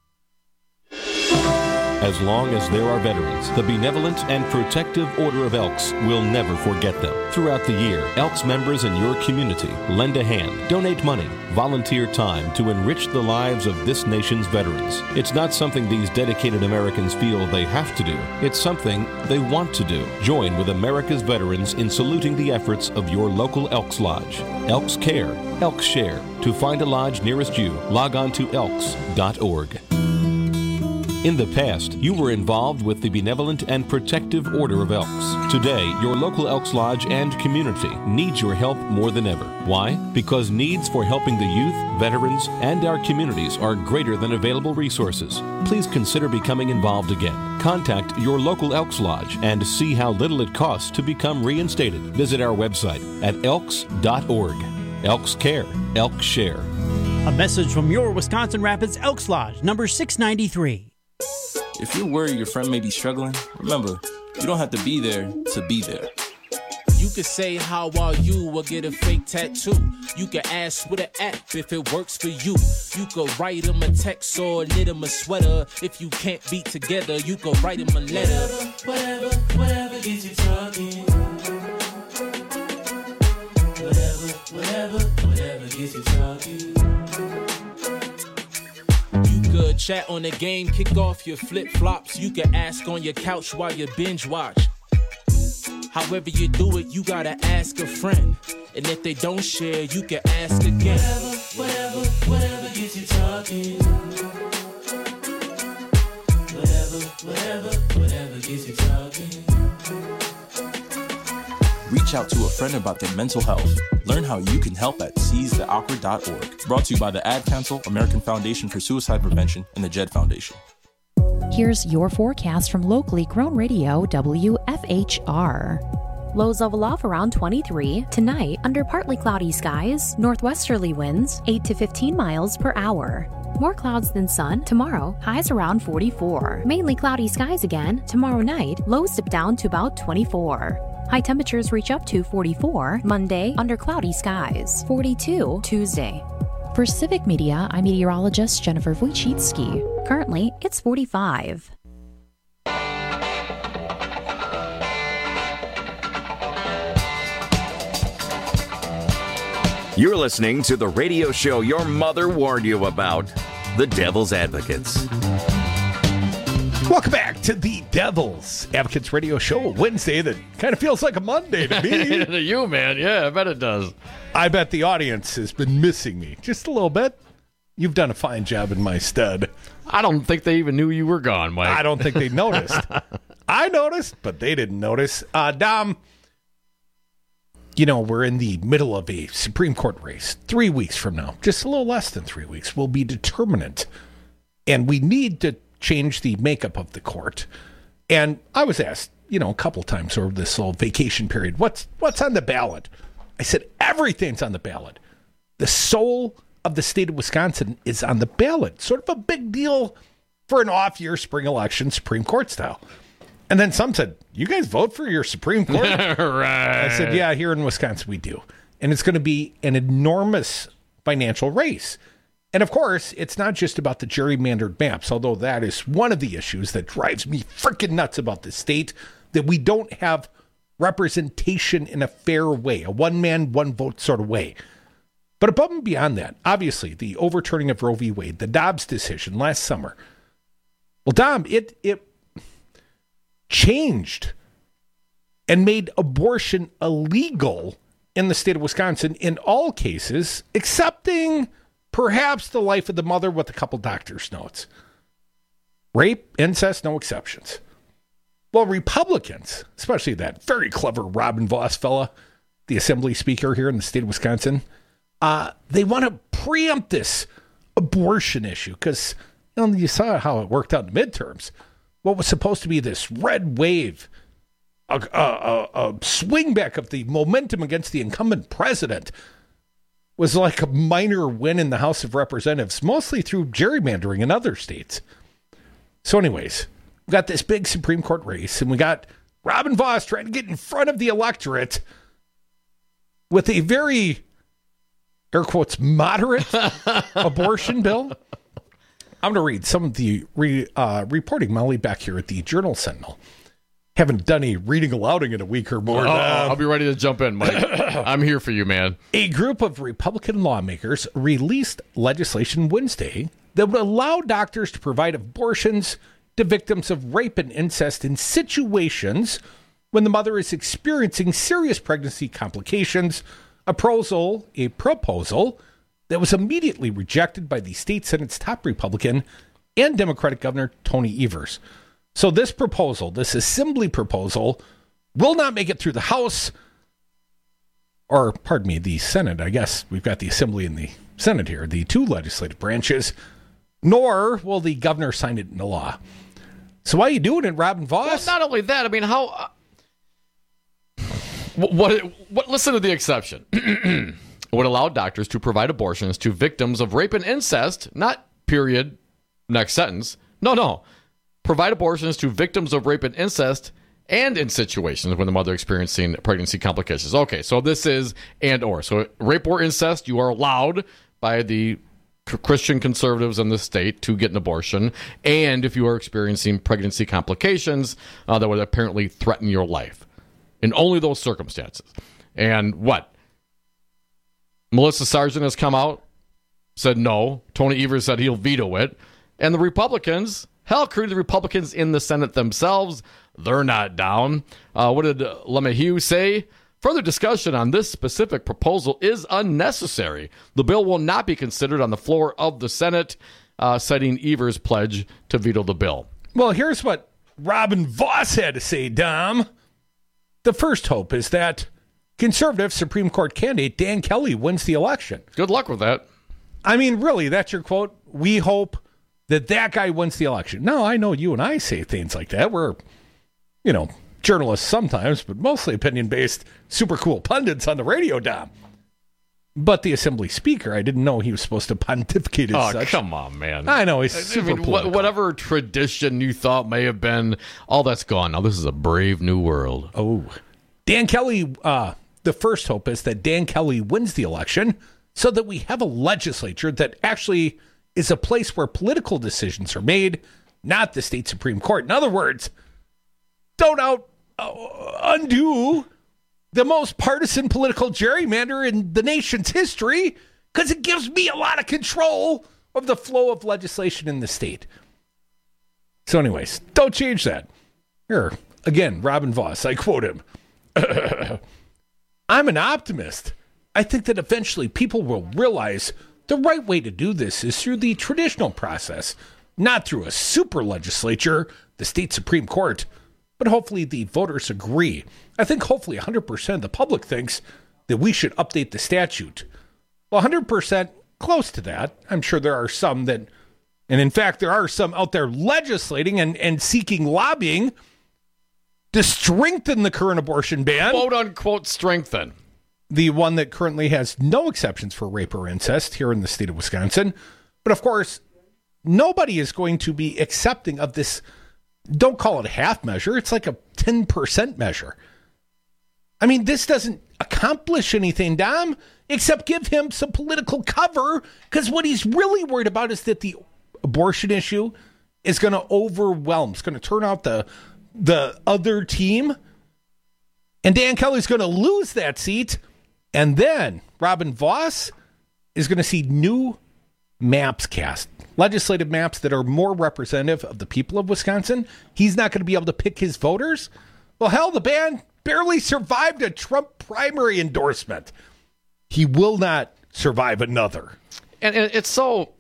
Speaker 14: As long as there are veterans, the Benevolent and Protective Order of Elks will never forget them. Throughout the year, Elks members in your community lend a hand, donate money, volunteer time to enrich the lives of this nation's veterans. It's not something these dedicated Americans feel they have to do. It's something they want to do. Join with America's veterans in saluting the efforts of your local Elks Lodge. Elks Care, Elks Share. To find a lodge nearest you, log on to elks.org. In the past, you were involved with the Benevolent and Protective Order of Elks. Today, your local Elks Lodge and community needs your help more than ever. Why? Because needs for helping the youth, veterans, and our communities are greater than available resources. Please consider becoming involved again. Contact your local Elks Lodge and see how little it costs to become reinstated. Visit our website at elks.org. Elks Care, Elks Share.
Speaker 15: A message from your Wisconsin Rapids Elks Lodge, number 693.
Speaker 16: If you're worried your friend may be struggling, remember, you don't have to be there to be there.
Speaker 18: You could say, how are you, or get a fake tattoo. You can ask with an app if it works for you. You could write them a text or knit them a sweater. If you can't be together, you could write them a letter. Whatever gets you talking. Whatever gets you talking. Good chat on the game, kick off your flip-flops. You can ask on your couch while you binge watch. However you do it, you gotta ask a friend. And if they don't share, you can ask again. Whatever gets you talking. Whatever gets you talking.
Speaker 16: Reach out to a friend about their mental health. Learn how you can help at seizetheawkward.org. Brought to you by the Ad Council, American Foundation for Suicide Prevention, and the Jed Foundation.
Speaker 21: Here's your forecast from locally grown radio WFHR. Lows level off around 23. Tonight, under partly cloudy skies, northwesterly winds 8 to 15 miles per hour. More clouds than sun. Tomorrow, highs around 44. Mainly cloudy skies again. Tomorrow night, lows dip down to about 24. High temperatures reach up to 44 Monday under cloudy skies, 42 Tuesday. For Civic Media, I'm meteorologist Jennifer Wojcicki. Currently, it's 45.
Speaker 19: You're listening to the radio show your mother warned you about, The Devil's Advocates.
Speaker 26: Welcome back to the Devil's Advocates Radio Show, Wednesday that kind of feels like a Monday to me.
Speaker 27: To you, man. Yeah, I bet it does.
Speaker 26: I bet the audience has been missing me just a little bit. You've done a fine job in my stead.
Speaker 27: I don't think they even knew you were gone, Mike.
Speaker 26: I don't think they noticed. I noticed, but they didn't notice. Dom, we're in the middle of a Supreme Court race. 3 weeks from now, just a little less than 3 weeks, will be determinant. And we need to change the makeup of the court. And I was asked, a couple times over this little vacation period, what's on the ballot? I said, everything's on the ballot. The soul of the state of Wisconsin is on the ballot. Sort of a big deal for an off-year spring election, Supreme Court style. And then some said, you guys vote for your Supreme Court?
Speaker 27: Right.
Speaker 26: I said, yeah, here in Wisconsin we do. And it's going to be an enormous financial race. And of course, it's not just about the gerrymandered maps, although that is one of the issues that drives me freaking nuts about this state, that we don't have representation in a fair way, a one-man, one-vote sort of way. But above and beyond that, obviously, the overturning of Roe v. Wade, the Dobbs decision last summer. Well, Dom, it changed and made abortion illegal in the state of Wisconsin in all cases, excepting perhaps the life of the mother with a couple doctor's notes. Rape, incest, no exceptions. Well, Republicans, especially that very clever Robin Vos fella, the assembly speaker here in the state of Wisconsin, they want to preempt this abortion issue because you saw how it worked out in the midterms. What was supposed to be this red wave, a swing back of the momentum against the incumbent president, was like a minor win in the House of Representatives, mostly through gerrymandering in other states. So anyways, we got this big Supreme Court race, and we got Robin Vos trying to get in front of the electorate with a very, air quotes, moderate abortion bill. I'm going to read some of the reporting, Molly, back here at the Journal-Sentinel. Haven't done any reading alouding in a week or more.
Speaker 27: I'll be ready to jump in, Mike. I'm here for you, man.
Speaker 26: A group of Republican lawmakers released legislation Wednesday that would allow doctors to provide abortions to victims of rape and incest in situations when the mother is experiencing serious pregnancy complications, a proposal that was immediately rejected by the state Senate's top Republican and Democratic Governor Tony Evers. So this proposal, this assembly proposal, will not make it through the House, or pardon me, the Senate. I guess we've got the Assembly and the Senate here, the two legislative branches, nor will the governor sign it into law. So why are you doing it, Robin Vos?
Speaker 27: Well, not only that, I mean, how... What? Listen to the exception. It would allow doctors to provide abortions to victims of rape and incest, not period, next sentence. No. Provide abortions to victims of rape and incest and in situations when the mother experiencing pregnancy complications. Okay, so this is and or. So rape or incest, you are allowed by the Christian conservatives in the state to get an abortion. And if you are experiencing pregnancy complications that would apparently threaten your life. In only those circumstances. And what? Melissa Sargent has come out, said no. Tony Evers said he'll veto it. And the Republicans... Hell, the Republicans in the Senate themselves, they're not down. What did LeMahieu say? Further discussion on this specific proposal is unnecessary. The bill will not be considered on the floor of the Senate, citing Evers' pledge to veto the bill.
Speaker 26: Well, here's what Robin Vos had to say, Dom. The first hope is that conservative Supreme Court candidate Dan Kelly wins the election.
Speaker 27: Good luck with that.
Speaker 26: I mean, really, that's your quote? We hope that guy wins the election. No, I know you and I say things like that. We're, journalists sometimes, but mostly opinion-based, super cool pundits on the radio, Dom. But the Assembly Speaker, I didn't know he was supposed to pontificate as such.
Speaker 27: Oh, come on, man.
Speaker 26: I know, he's super political.
Speaker 27: Whatever tradition you thought may have been, all that's gone. Now, this is a brave new world.
Speaker 26: Oh. Dan Kelly, the first hope is that Dan Kelly wins the election so that we have a legislature that actually is a place where political decisions are made, not the state Supreme Court. In other words, don't undo the most partisan political gerrymander in the nation's history, because it gives me a lot of control of the flow of legislation in the state. So anyways, don't change that. Here, again, Robin Voss, I quote him. I'm an optimist. I think that eventually people will realize the right way to do this is through the traditional process, not through a super legislature, the state Supreme Court, but hopefully the voters agree. I think hopefully 100% of the public thinks that we should update the statute. Well, 100% close to that. I'm sure there are some that, and in fact, there are some out there legislating and seeking lobbying to strengthen the current abortion ban.
Speaker 27: Quote unquote strengthen.
Speaker 26: The one that currently has no exceptions for rape or incest here in the state of Wisconsin. But of course, nobody is going to be accepting of this. Don't call it a half measure. It's like a 10% measure. I mean, this doesn't accomplish anything, Dom, except give him some political cover, because what he's really worried about is that the abortion issue is going to overwhelm. It's going to turn out the other team, and Dan Kelly's going to lose that seat, and then Robin Voss is going to see new maps cast, legislative maps that are more representative of the people of Wisconsin. He's not going to be able to pick his voters. Well, hell, the ban barely survived a Trump primary endorsement. He will not survive another.
Speaker 27: And it's so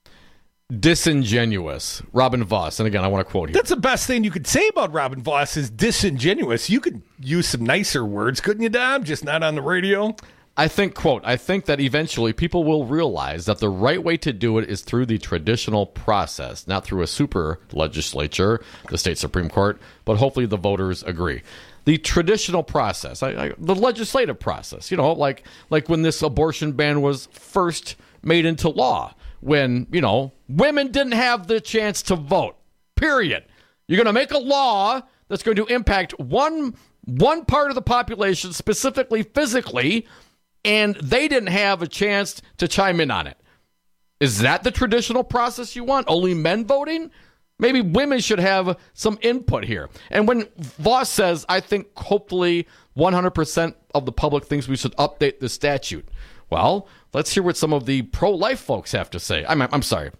Speaker 27: disingenuous, Robin Voss. And again, I want to quote here.
Speaker 26: That's the best thing you could say about Robin Voss is disingenuous. You could use some nicer words, couldn't you, Dom? Just not on the radio.
Speaker 27: I think that eventually people will realize that the right way to do it is through the traditional process, not through a super legislature, the state Supreme Court, but hopefully the voters agree. The traditional process, the legislative process, like when this abortion ban was first made into law, when, women didn't have the chance to vote, period. You're going to make a law that's going to impact one part of the population, specifically physically, and they didn't have a chance to chime in on it. Is that the traditional process you want? Only men voting? Maybe women should have some input here. And when Voss says, I think hopefully 100% of the public thinks we should update the statute. Well, let's hear what some of the pro-life folks have to say. I'm sorry.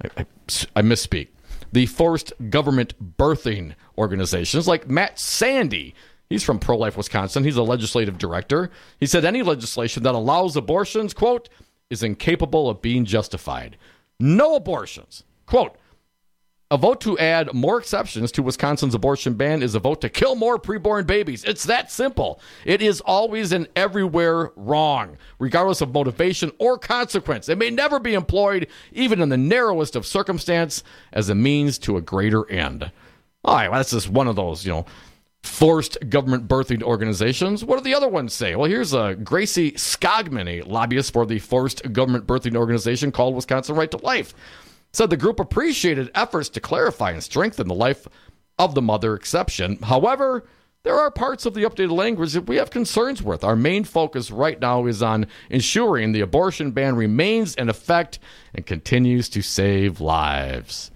Speaker 27: I misspeak. The forced government birthing organizations like Matt Sandy. He's from Pro-Life Wisconsin. He's a legislative director. He said any legislation that allows abortions, quote, is incapable of being justified. No abortions. Quote, a vote to add more exceptions to Wisconsin's abortion ban is a vote to kill more preborn babies. It's that simple. It is always and everywhere wrong, regardless of motivation or consequence. It may never be employed, even in the narrowest of circumstance, as a means to a greater end. All right, well, that's just one of those, forced government birthing organizations. What do the other ones say? Well, here's Gracie Skogman, a lobbyist for the forced government birthing organization called Wisconsin Right to Life. Said the group appreciated efforts to clarify and strengthen the life of the mother exception. However, there are parts of the updated language that we have concerns with. Our main focus right now is on ensuring the abortion ban remains in effect and continues to save lives.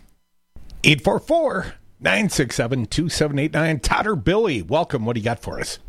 Speaker 26: 844-967-2789. Todd or Billy, welcome. What do you got for us?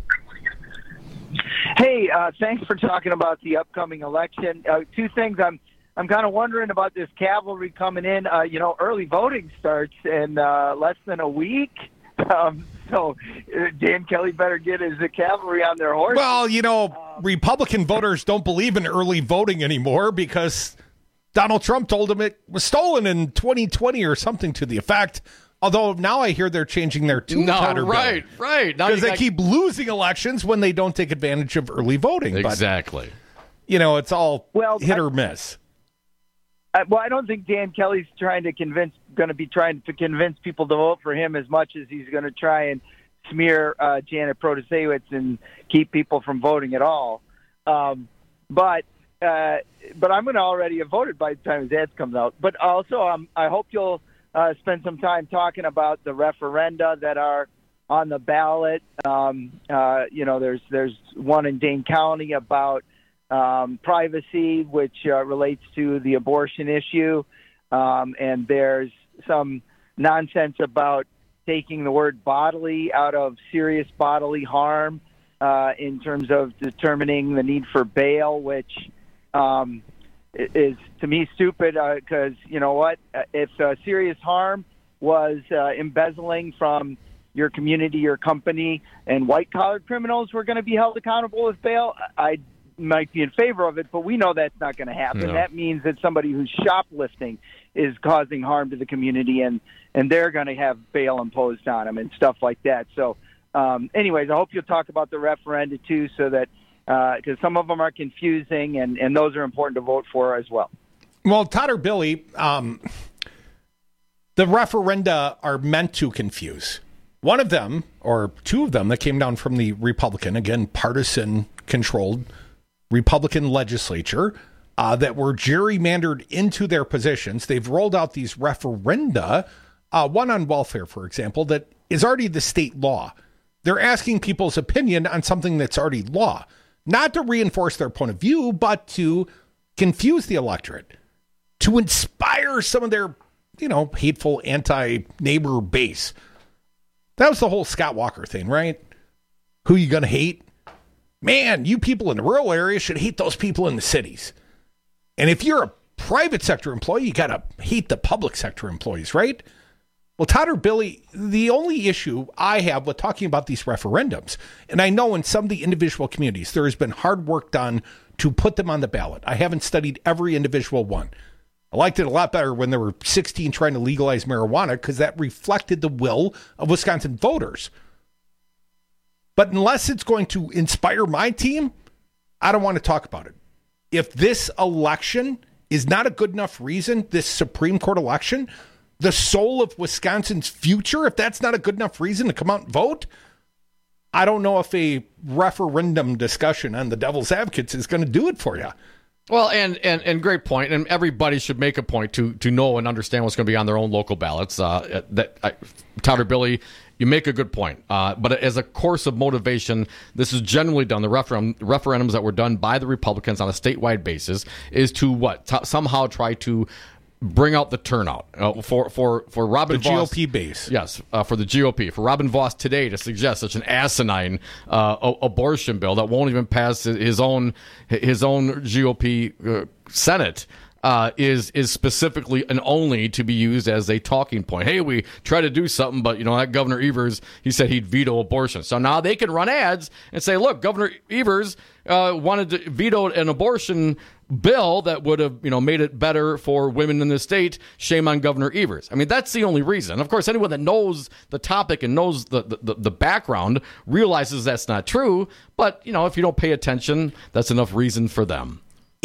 Speaker 1: Hey, thanks for talking about the upcoming election. Two things I'm kind of wondering about this cavalry coming in. Early voting starts in less than a week. So Dan Kelly better get his cavalry on their horse.
Speaker 26: Well, Republican voters don't believe in early voting anymore because Donald Trump told them it was stolen in 2020 or something to the effect. Although now I hear they're changing their tune.
Speaker 27: Right.
Speaker 26: Because they keep losing elections when they don't take advantage of early voting.
Speaker 27: Exactly.
Speaker 26: But, it's all hit or miss.
Speaker 1: I don't think Dan Kelly's going to be trying to convince people to vote for him as much as he's going to try and smear Janet Protasewicz and keep people from voting at all. But I'm going to already have voted by the time his ads comes out. But also, I hope you'll spend some time talking about the referenda that are on the ballot. There's one in Dane County about privacy, which relates to the abortion issue. And there's some nonsense about taking the word bodily out of serious bodily harm in terms of determining the need for bail, which is, to me, stupid because, if serious harm was embezzling from your community, your company, and white-collar criminals were going to be held accountable with bail, I might be in favor of it, but we know that's not going to happen.
Speaker 27: No.
Speaker 1: That means that somebody who's shoplifting is causing harm to the community, and they're going to have bail imposed on them and stuff like that. So anyways, I hope you'll talk about the referenda, too, so that because some of them are confusing, and those are important to vote for as well.
Speaker 26: Well, Todd or Billy, the referenda are meant to confuse. One of them, or two of them, that came down from the Republican, again, partisan-controlled Republican legislature, that were gerrymandered into their positions. They've rolled out these referenda, one on welfare, for example, that is already the state law. They're asking people's opinion on something that's already law, not to reinforce their point of view, but to confuse the electorate, to inspire some of their, hateful anti-neighbor base. That was the whole Scott Walker thing, right? Who you going to hate? Man, you people in the rural area should hate those people in the cities. And if you're a private sector employee, you got to hate the public sector employees, right? Well, Todd or Billy, the only issue I have with talking about these referendums, and I know in some of the individual communities, there has been hard work done to put them on the ballot. I haven't studied every individual one. I liked it a lot better when there were 16 trying to legalize marijuana because that reflected the will of Wisconsin voters. But unless it's going to inspire my team, I don't want to talk about it. If this election is not a good enough reason, this Supreme Court election, the soul of Wisconsin's future, if that's not a good enough reason to come out and vote, I don't know if a referendum discussion on the Devil's Advocates is going to do it for you.
Speaker 27: Well, and great point, and everybody should make a point to know and understand what's going to be on their own local ballots. Todd or Billy, you make a good point. But as a course of motivation, this is generally done. The referendums that were done by the Republicans on a statewide basis is to somehow try to bring out the turnout for Robin Vos.
Speaker 26: The GOP base.
Speaker 27: Yes, for the GOP. For Robin Vos today to suggest such an asinine abortion bill that won't even pass his own GOP Senate is specifically and only to be used as a talking point. Hey, we try to do something, but that Governor Evers, he said he'd veto abortion. So now they can run ads and say, look, Governor Evers wanted to veto an abortion bill that would have, made it better for women in the state. Shame on Governor Evers. I mean, that's the only reason. Of course, anyone that knows the topic and knows the background realizes that's not true. But, if you don't pay attention, that's enough reason for them.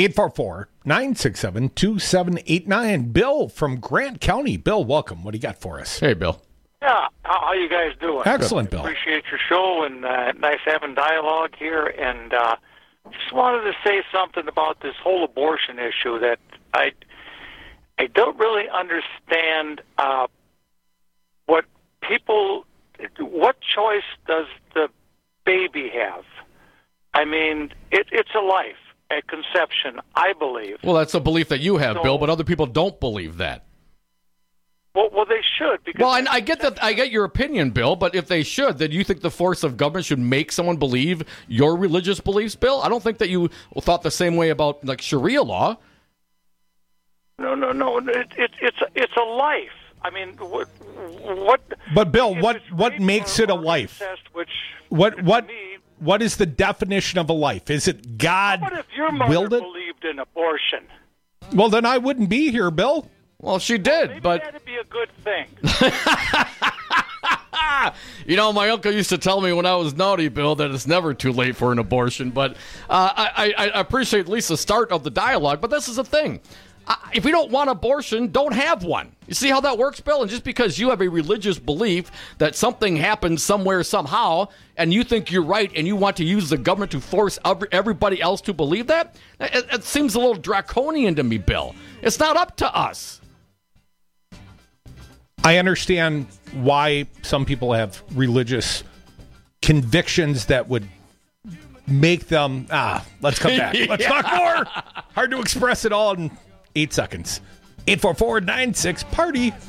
Speaker 26: 844-967-2789. Bill from Grant County. Bill, welcome. What do you got for us?
Speaker 27: Hey, Bill.
Speaker 3: Yeah, how you guys doing?
Speaker 26: Excellent, Bill.
Speaker 3: Appreciate your show and nice having dialogue here. And just wanted to say something about this whole abortion issue that I don't really understand. What choice does the baby have? I mean, it's a life at conception, I believe.
Speaker 27: Well, that's a belief that you have, Bill, but other people don't believe that.
Speaker 3: Well, they should. Because
Speaker 27: I get that. I get your opinion, Bill. But if they should, then you think the force of government should make someone believe your religious beliefs, Bill? I don't think that you thought the same way about Sharia law.
Speaker 3: No. It's a life. I mean, what?
Speaker 26: But Bill, what makes it a life? What is the definition of a life? Is it God willed it?
Speaker 3: What if your mother believed in abortion?
Speaker 26: Well, then I wouldn't be here, Bill.
Speaker 27: Well, she did,
Speaker 3: maybe
Speaker 27: but
Speaker 3: that'd be a good thing.
Speaker 27: My uncle used to tell me when I was naughty, Bill, that it's never too late for an abortion. But I appreciate at least the start of the dialogue. But this is the thing. If you don't want abortion, don't have one. You see how that works, Bill? And just because you have a religious belief that something happened somewhere, somehow, and you think you're right and you want to use the government to force everybody else to believe that, it seems a little draconian to me, Bill. It's not up to us.
Speaker 26: I understand why some people have religious convictions that would make them, let's come back. Let's talk more. Hard to express it all in 8 seconds. 844-96-PARTY.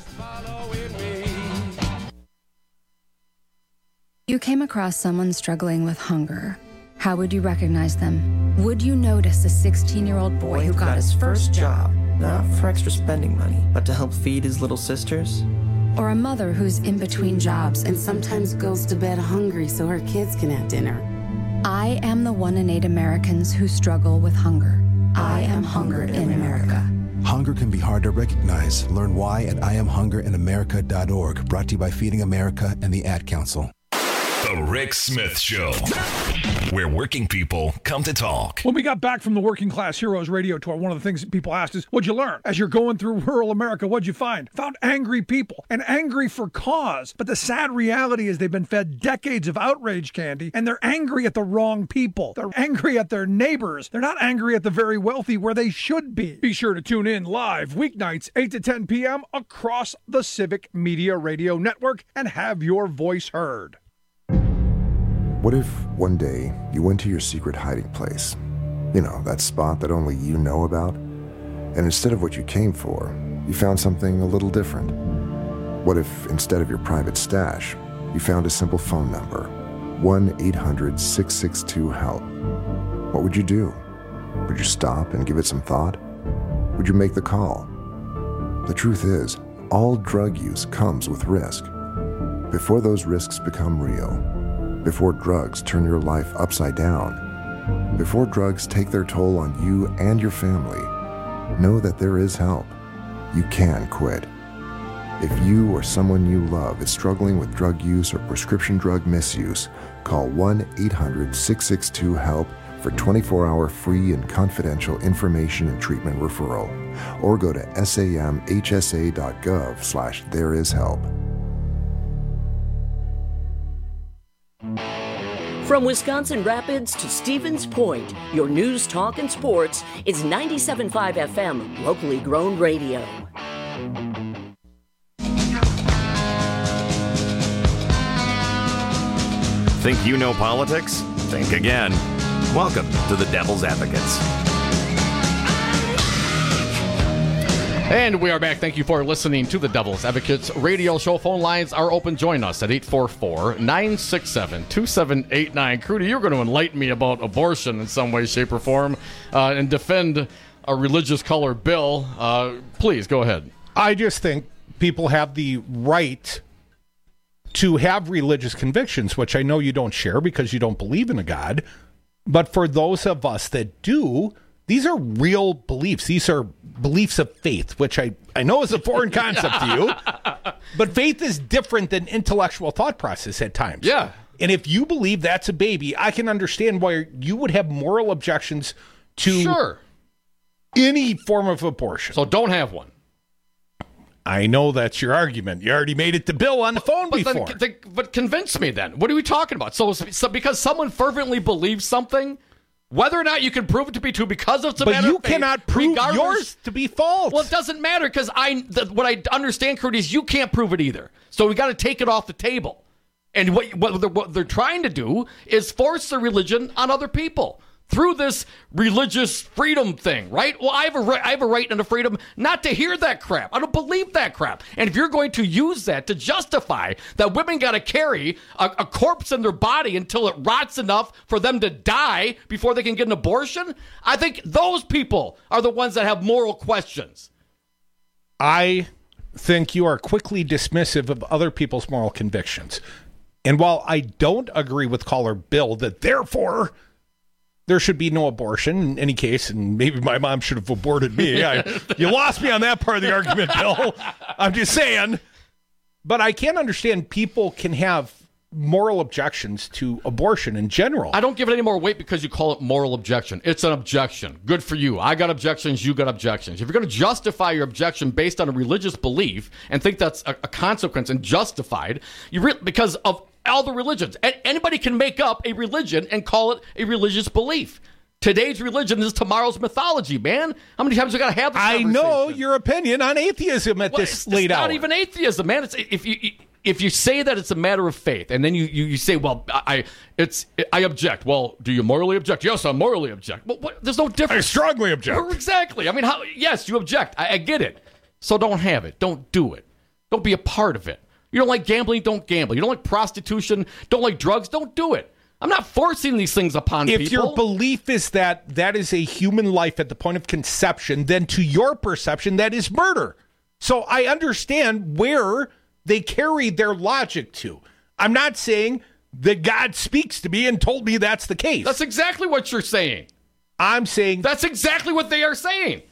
Speaker 6: You came across someone struggling with hunger. How would you recognize them? Would you notice a 16-year-old boy who got his first job?
Speaker 17: Not for extra spending money, but to help feed his little sisters?
Speaker 6: or a mother who's in between jobs
Speaker 7: and sometimes goes to bed hungry so her kids can have dinner.
Speaker 6: I am the 1 in 8 Americans who struggle with hunger. I am hunger in America.
Speaker 8: Hunger can be hard to recognize. Learn why at IamHungerInAmerica.org. Brought to you by Feeding America and the Ad Council.
Speaker 17: The Rick Smith Show, where working people come to talk.
Speaker 20: When we got back from the Working Class Heroes radio tour, one of the things that people asked is, what'd you learn? As you're going through rural America, what'd you find? Found angry people, and angry for cause. But the sad reality is they've been fed decades of outrage candy, and they're angry at the wrong people. They're angry at their neighbors. They're not angry at the very wealthy where they should be. Be sure to tune in live weeknights, 8 to 10 p.m. across the Civic Media Radio Network and have your voice heard.
Speaker 23: What if one day you went to your secret hiding place? You know, that spot that only you know about? And instead of what you came for, you found something a little different. What if instead of your private stash, you found a simple phone number, 1-800-662-HELP? What would you do? Would you stop and give it some thought? Would you make the call? The truth is, all drug use comes with risk. Before those risks become real, before drugs turn your life upside down, before drugs take their toll on you and your family, know that there is help. You can quit. If you or someone you love is struggling with drug use or prescription drug misuse, call 1-800-662-HELP for 24-hour free and confidential information and treatment referral, or go to samhsa.gov/thereishelp.
Speaker 22: From Wisconsin Rapids to Stevens Point, your news, talk, and sports is 97.5 FM, locally grown radio.
Speaker 19: Think you know politics? Think again. Welcome to the Devil's Advocates.
Speaker 27: And we are back. Thank you for listening to the Devil's Advocates radio show. Phone lines are open. Join us at 844-967-2789. Crudy, you're going to enlighten me about abortion in some way, shape, or form and defend a religious color bill. Please, go ahead.
Speaker 26: I just think people have the right to have religious convictions, which I know you don't share because you don't believe in a God. But for those of us that do, these are real beliefs. These are beliefs of faith, which I know is a foreign concept to you. But faith is different than intellectual thought process at times.
Speaker 27: Yeah.
Speaker 26: And if you believe that's a baby, I can understand why you would have moral objections to any form of abortion.
Speaker 27: So don't have one.
Speaker 26: I know that's your argument. You already made it to Bill on the phone before.
Speaker 27: But convince me then. What are we talking about? So because someone fervently believes something, whether or not you can prove it to be true because it's a matter of faith.
Speaker 26: But you cannot prove yours to be false.
Speaker 27: Well, it doesn't matter because what I understand, Kurt, is you can't prove it either. So we got to take it off the table. And what they're trying to do is force the religion on other people through this religious freedom thing, right? Well, I have a right and a freedom not to hear that crap. I don't believe that crap. And if you're going to use that to justify that women got to carry a corpse in their body until it rots enough for them to die before they can get an abortion, I think those people are the ones that have moral questions.
Speaker 26: I think you are quickly dismissive of other people's moral convictions. And while I don't agree with caller Bill that therefore there should be no abortion in any case, and maybe my mom should have aborted me. You lost me on that part of the argument, Bill. I'm just saying. But I can understand people can have moral objections to abortion in general.
Speaker 27: I don't give it any more weight because you call it moral objection. It's an objection. Good for you. I got objections. You got objections. If you're going to justify your objection based on a religious belief and think that's a consequence and justified, because of all the religions. Anybody can make up a religion and call it a religious belief. Today's religion is tomorrow's mythology, man. How many times we got to have this conversation?
Speaker 26: I know your opinion on atheism at this late hour.
Speaker 27: It's not even atheism, man. It's if you say that it's a matter of faith, and then you say, well, I object. Well, do you morally object? Yes, I morally object. Well, there's no difference.
Speaker 26: I strongly object.
Speaker 27: Exactly. I mean, yes, you object. I get it. So don't have it. Don't do it. Don't be a part of it. You don't like gambling, don't gamble. You don't like prostitution, don't like drugs, don't do it. I'm not forcing these things upon people.
Speaker 26: If your belief is that is a human life at the point of conception, then to your perception, that is murder. So I understand where they carry their logic to. I'm not saying that God speaks to me and told me that's the case.
Speaker 27: That's exactly what you're saying.
Speaker 26: I'm saying
Speaker 27: that's exactly what they are saying.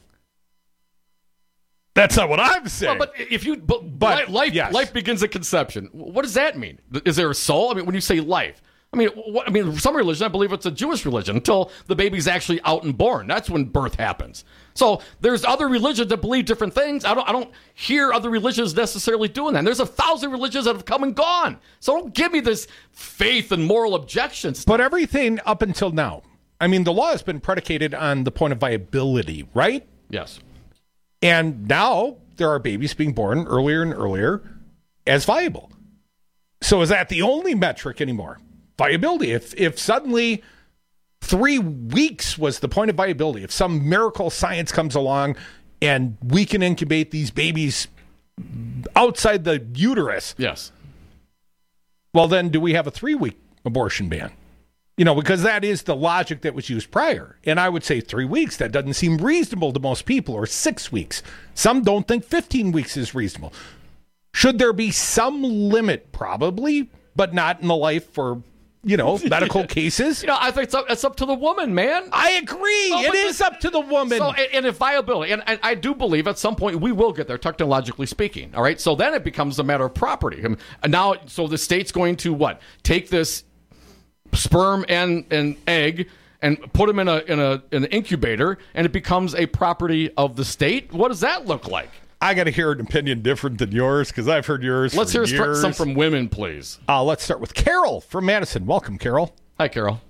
Speaker 26: That's not what I'm saying.
Speaker 27: Well, but life begins at conception. What does that mean? Is there a soul? I mean, when you say life, some religion, I believe it's a Jewish religion, until the baby's actually out and born. That's when birth happens. So there's other religions that believe different things. I don't hear other religions necessarily doing that. And there's 1,000 religions that have come and gone. So don't give me this faith and moral objections.
Speaker 26: But everything up until now, I mean, the law has been predicated on the point of viability, right?
Speaker 27: Yes.
Speaker 26: And now there are babies being born earlier and earlier as viable. So is that the only metric anymore? Viability. If suddenly 3 weeks was the point of viability, if some miracle science comes along and we can incubate these babies outside the uterus.
Speaker 27: Yes.
Speaker 26: Well, then do we have a 3-week abortion ban? Because that is the logic that was used prior. And I would say 3 weeks, that doesn't seem reasonable to most people, or 6 weeks. Some don't think 15 weeks is reasonable. Should there be some limit? Probably, but not in the life for, medical cases.
Speaker 27: I think it's up to the woman, man.
Speaker 26: I agree. It is up to the woman.
Speaker 27: So, and if viability, and I do believe at some point we will get there, technologically speaking. All right. So then it becomes a matter of property. And now, so the state's going to take this sperm and an egg and put them in an incubator, and it becomes a property of the state. What does that look like?
Speaker 26: I got to hear an opinion different than yours, because I've heard yours.
Speaker 27: Let's hear some from women, please.
Speaker 26: Let's start with Carol from Madison. Welcome, Carol.
Speaker 27: Hi, Carol.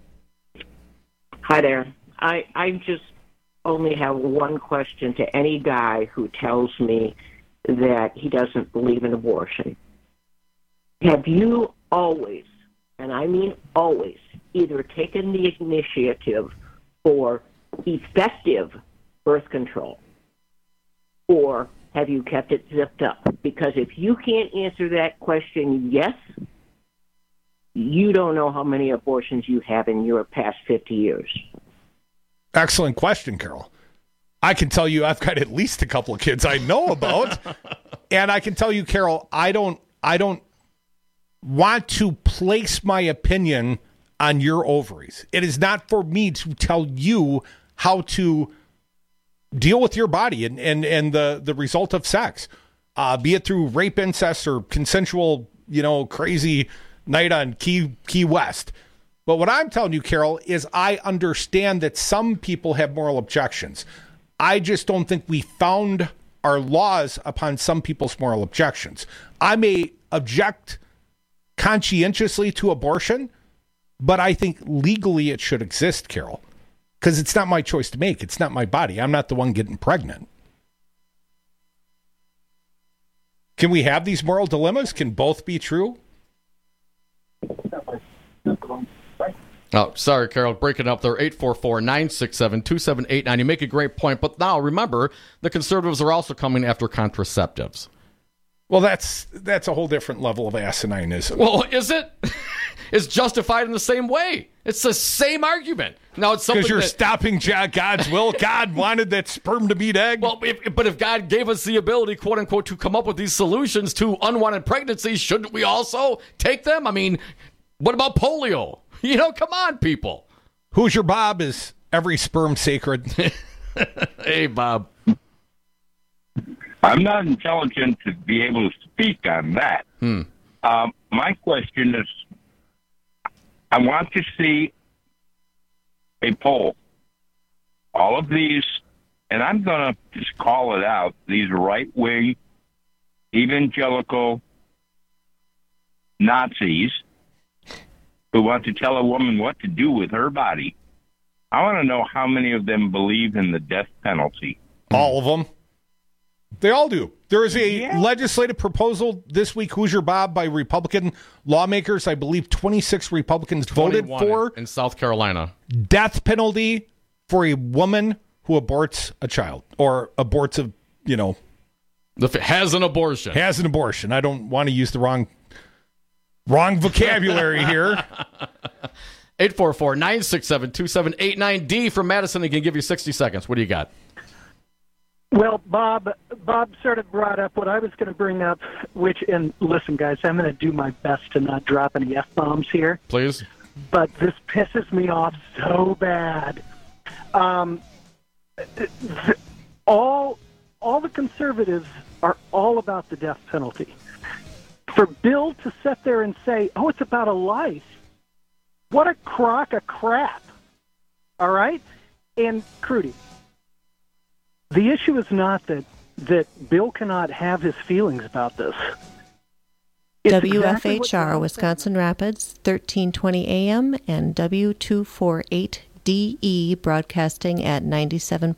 Speaker 2: Hi there. I just only have one question to any guy who tells me that he doesn't believe in abortion. Have you always, and I mean always, either taken the initiative for effective birth control, or have you kept it zipped up? Because if you can't answer that question, yes, you don't know how many abortions you have in your past 50 years.
Speaker 26: Excellent question, Carol. I can tell you I've got at least a couple of kids I know about. And I can tell you, Carol, I don't want to place my opinion on your ovaries. It is not for me to tell you how to deal with your body and the result of sex, be it through rape, incest, or consensual, crazy night on Key West. But what I'm telling you, Carol, is I understand that some people have moral objections. I just don't think we found our laws upon some people's moral objections. I may object conscientiously to abortion, but I think legally it should exist, Carol. Because it's not my choice to make. It's not my body. I'm not the one getting pregnant. Can we have these moral dilemmas? Can both be true?
Speaker 27: Oh, sorry, Carol, breaking up there. 844-967-2789. You make a great point. But now, remember, the conservatives are also coming after contraceptives.
Speaker 26: Well, that's a whole different level of asinineiism.
Speaker 27: Well, is it? It's justified in the same way. It's the same argument. Now it's something
Speaker 26: because you're stopping God's will. God wanted that sperm to beat egg.
Speaker 27: Well, but if God gave us the ability, quote unquote, to come up with these solutions to unwanted pregnancies, shouldn't we also take them? I mean, what about polio? Come on, people.
Speaker 26: Who's your Bob? Is every sperm sacred?
Speaker 27: Hey, Bob.
Speaker 9: I'm not intelligent to be able to speak on that. My question is, I want to see a poll. All of these, and I'm going to just call it out, these right-wing, evangelical Nazis who want to tell a woman what to do with her body. I want to know how many of them believe in the death penalty.
Speaker 26: All of them. They all do. There is a legislative proposal this week, Who's Your Bob, by Republican lawmakers. I believe 26 Republicans voted for.
Speaker 27: In South Carolina.
Speaker 26: Death penalty for a woman who aborts a child or aborts
Speaker 27: has an abortion.
Speaker 26: Has an abortion. I don't want to use the wrong vocabulary here.
Speaker 27: 844-967-2789. D from Madison. They can give you 60 seconds. What do you got?
Speaker 4: Well, Bob sort of brought up what I was going to bring up, and listen, guys, I'm going to do my best to not drop any F-bombs here.
Speaker 27: Please.
Speaker 4: But this pisses me off so bad. All the conservatives are all about the death penalty. For Bill to sit there and say, oh, it's about a life, what a crock of crap. All right? And, Crudy, the issue is not that Bill cannot have his feelings about this. It's
Speaker 5: WFHR,
Speaker 4: exactly
Speaker 5: Wisconsin Rapids, 1320 AM, and W248DE, broadcasting at 97.9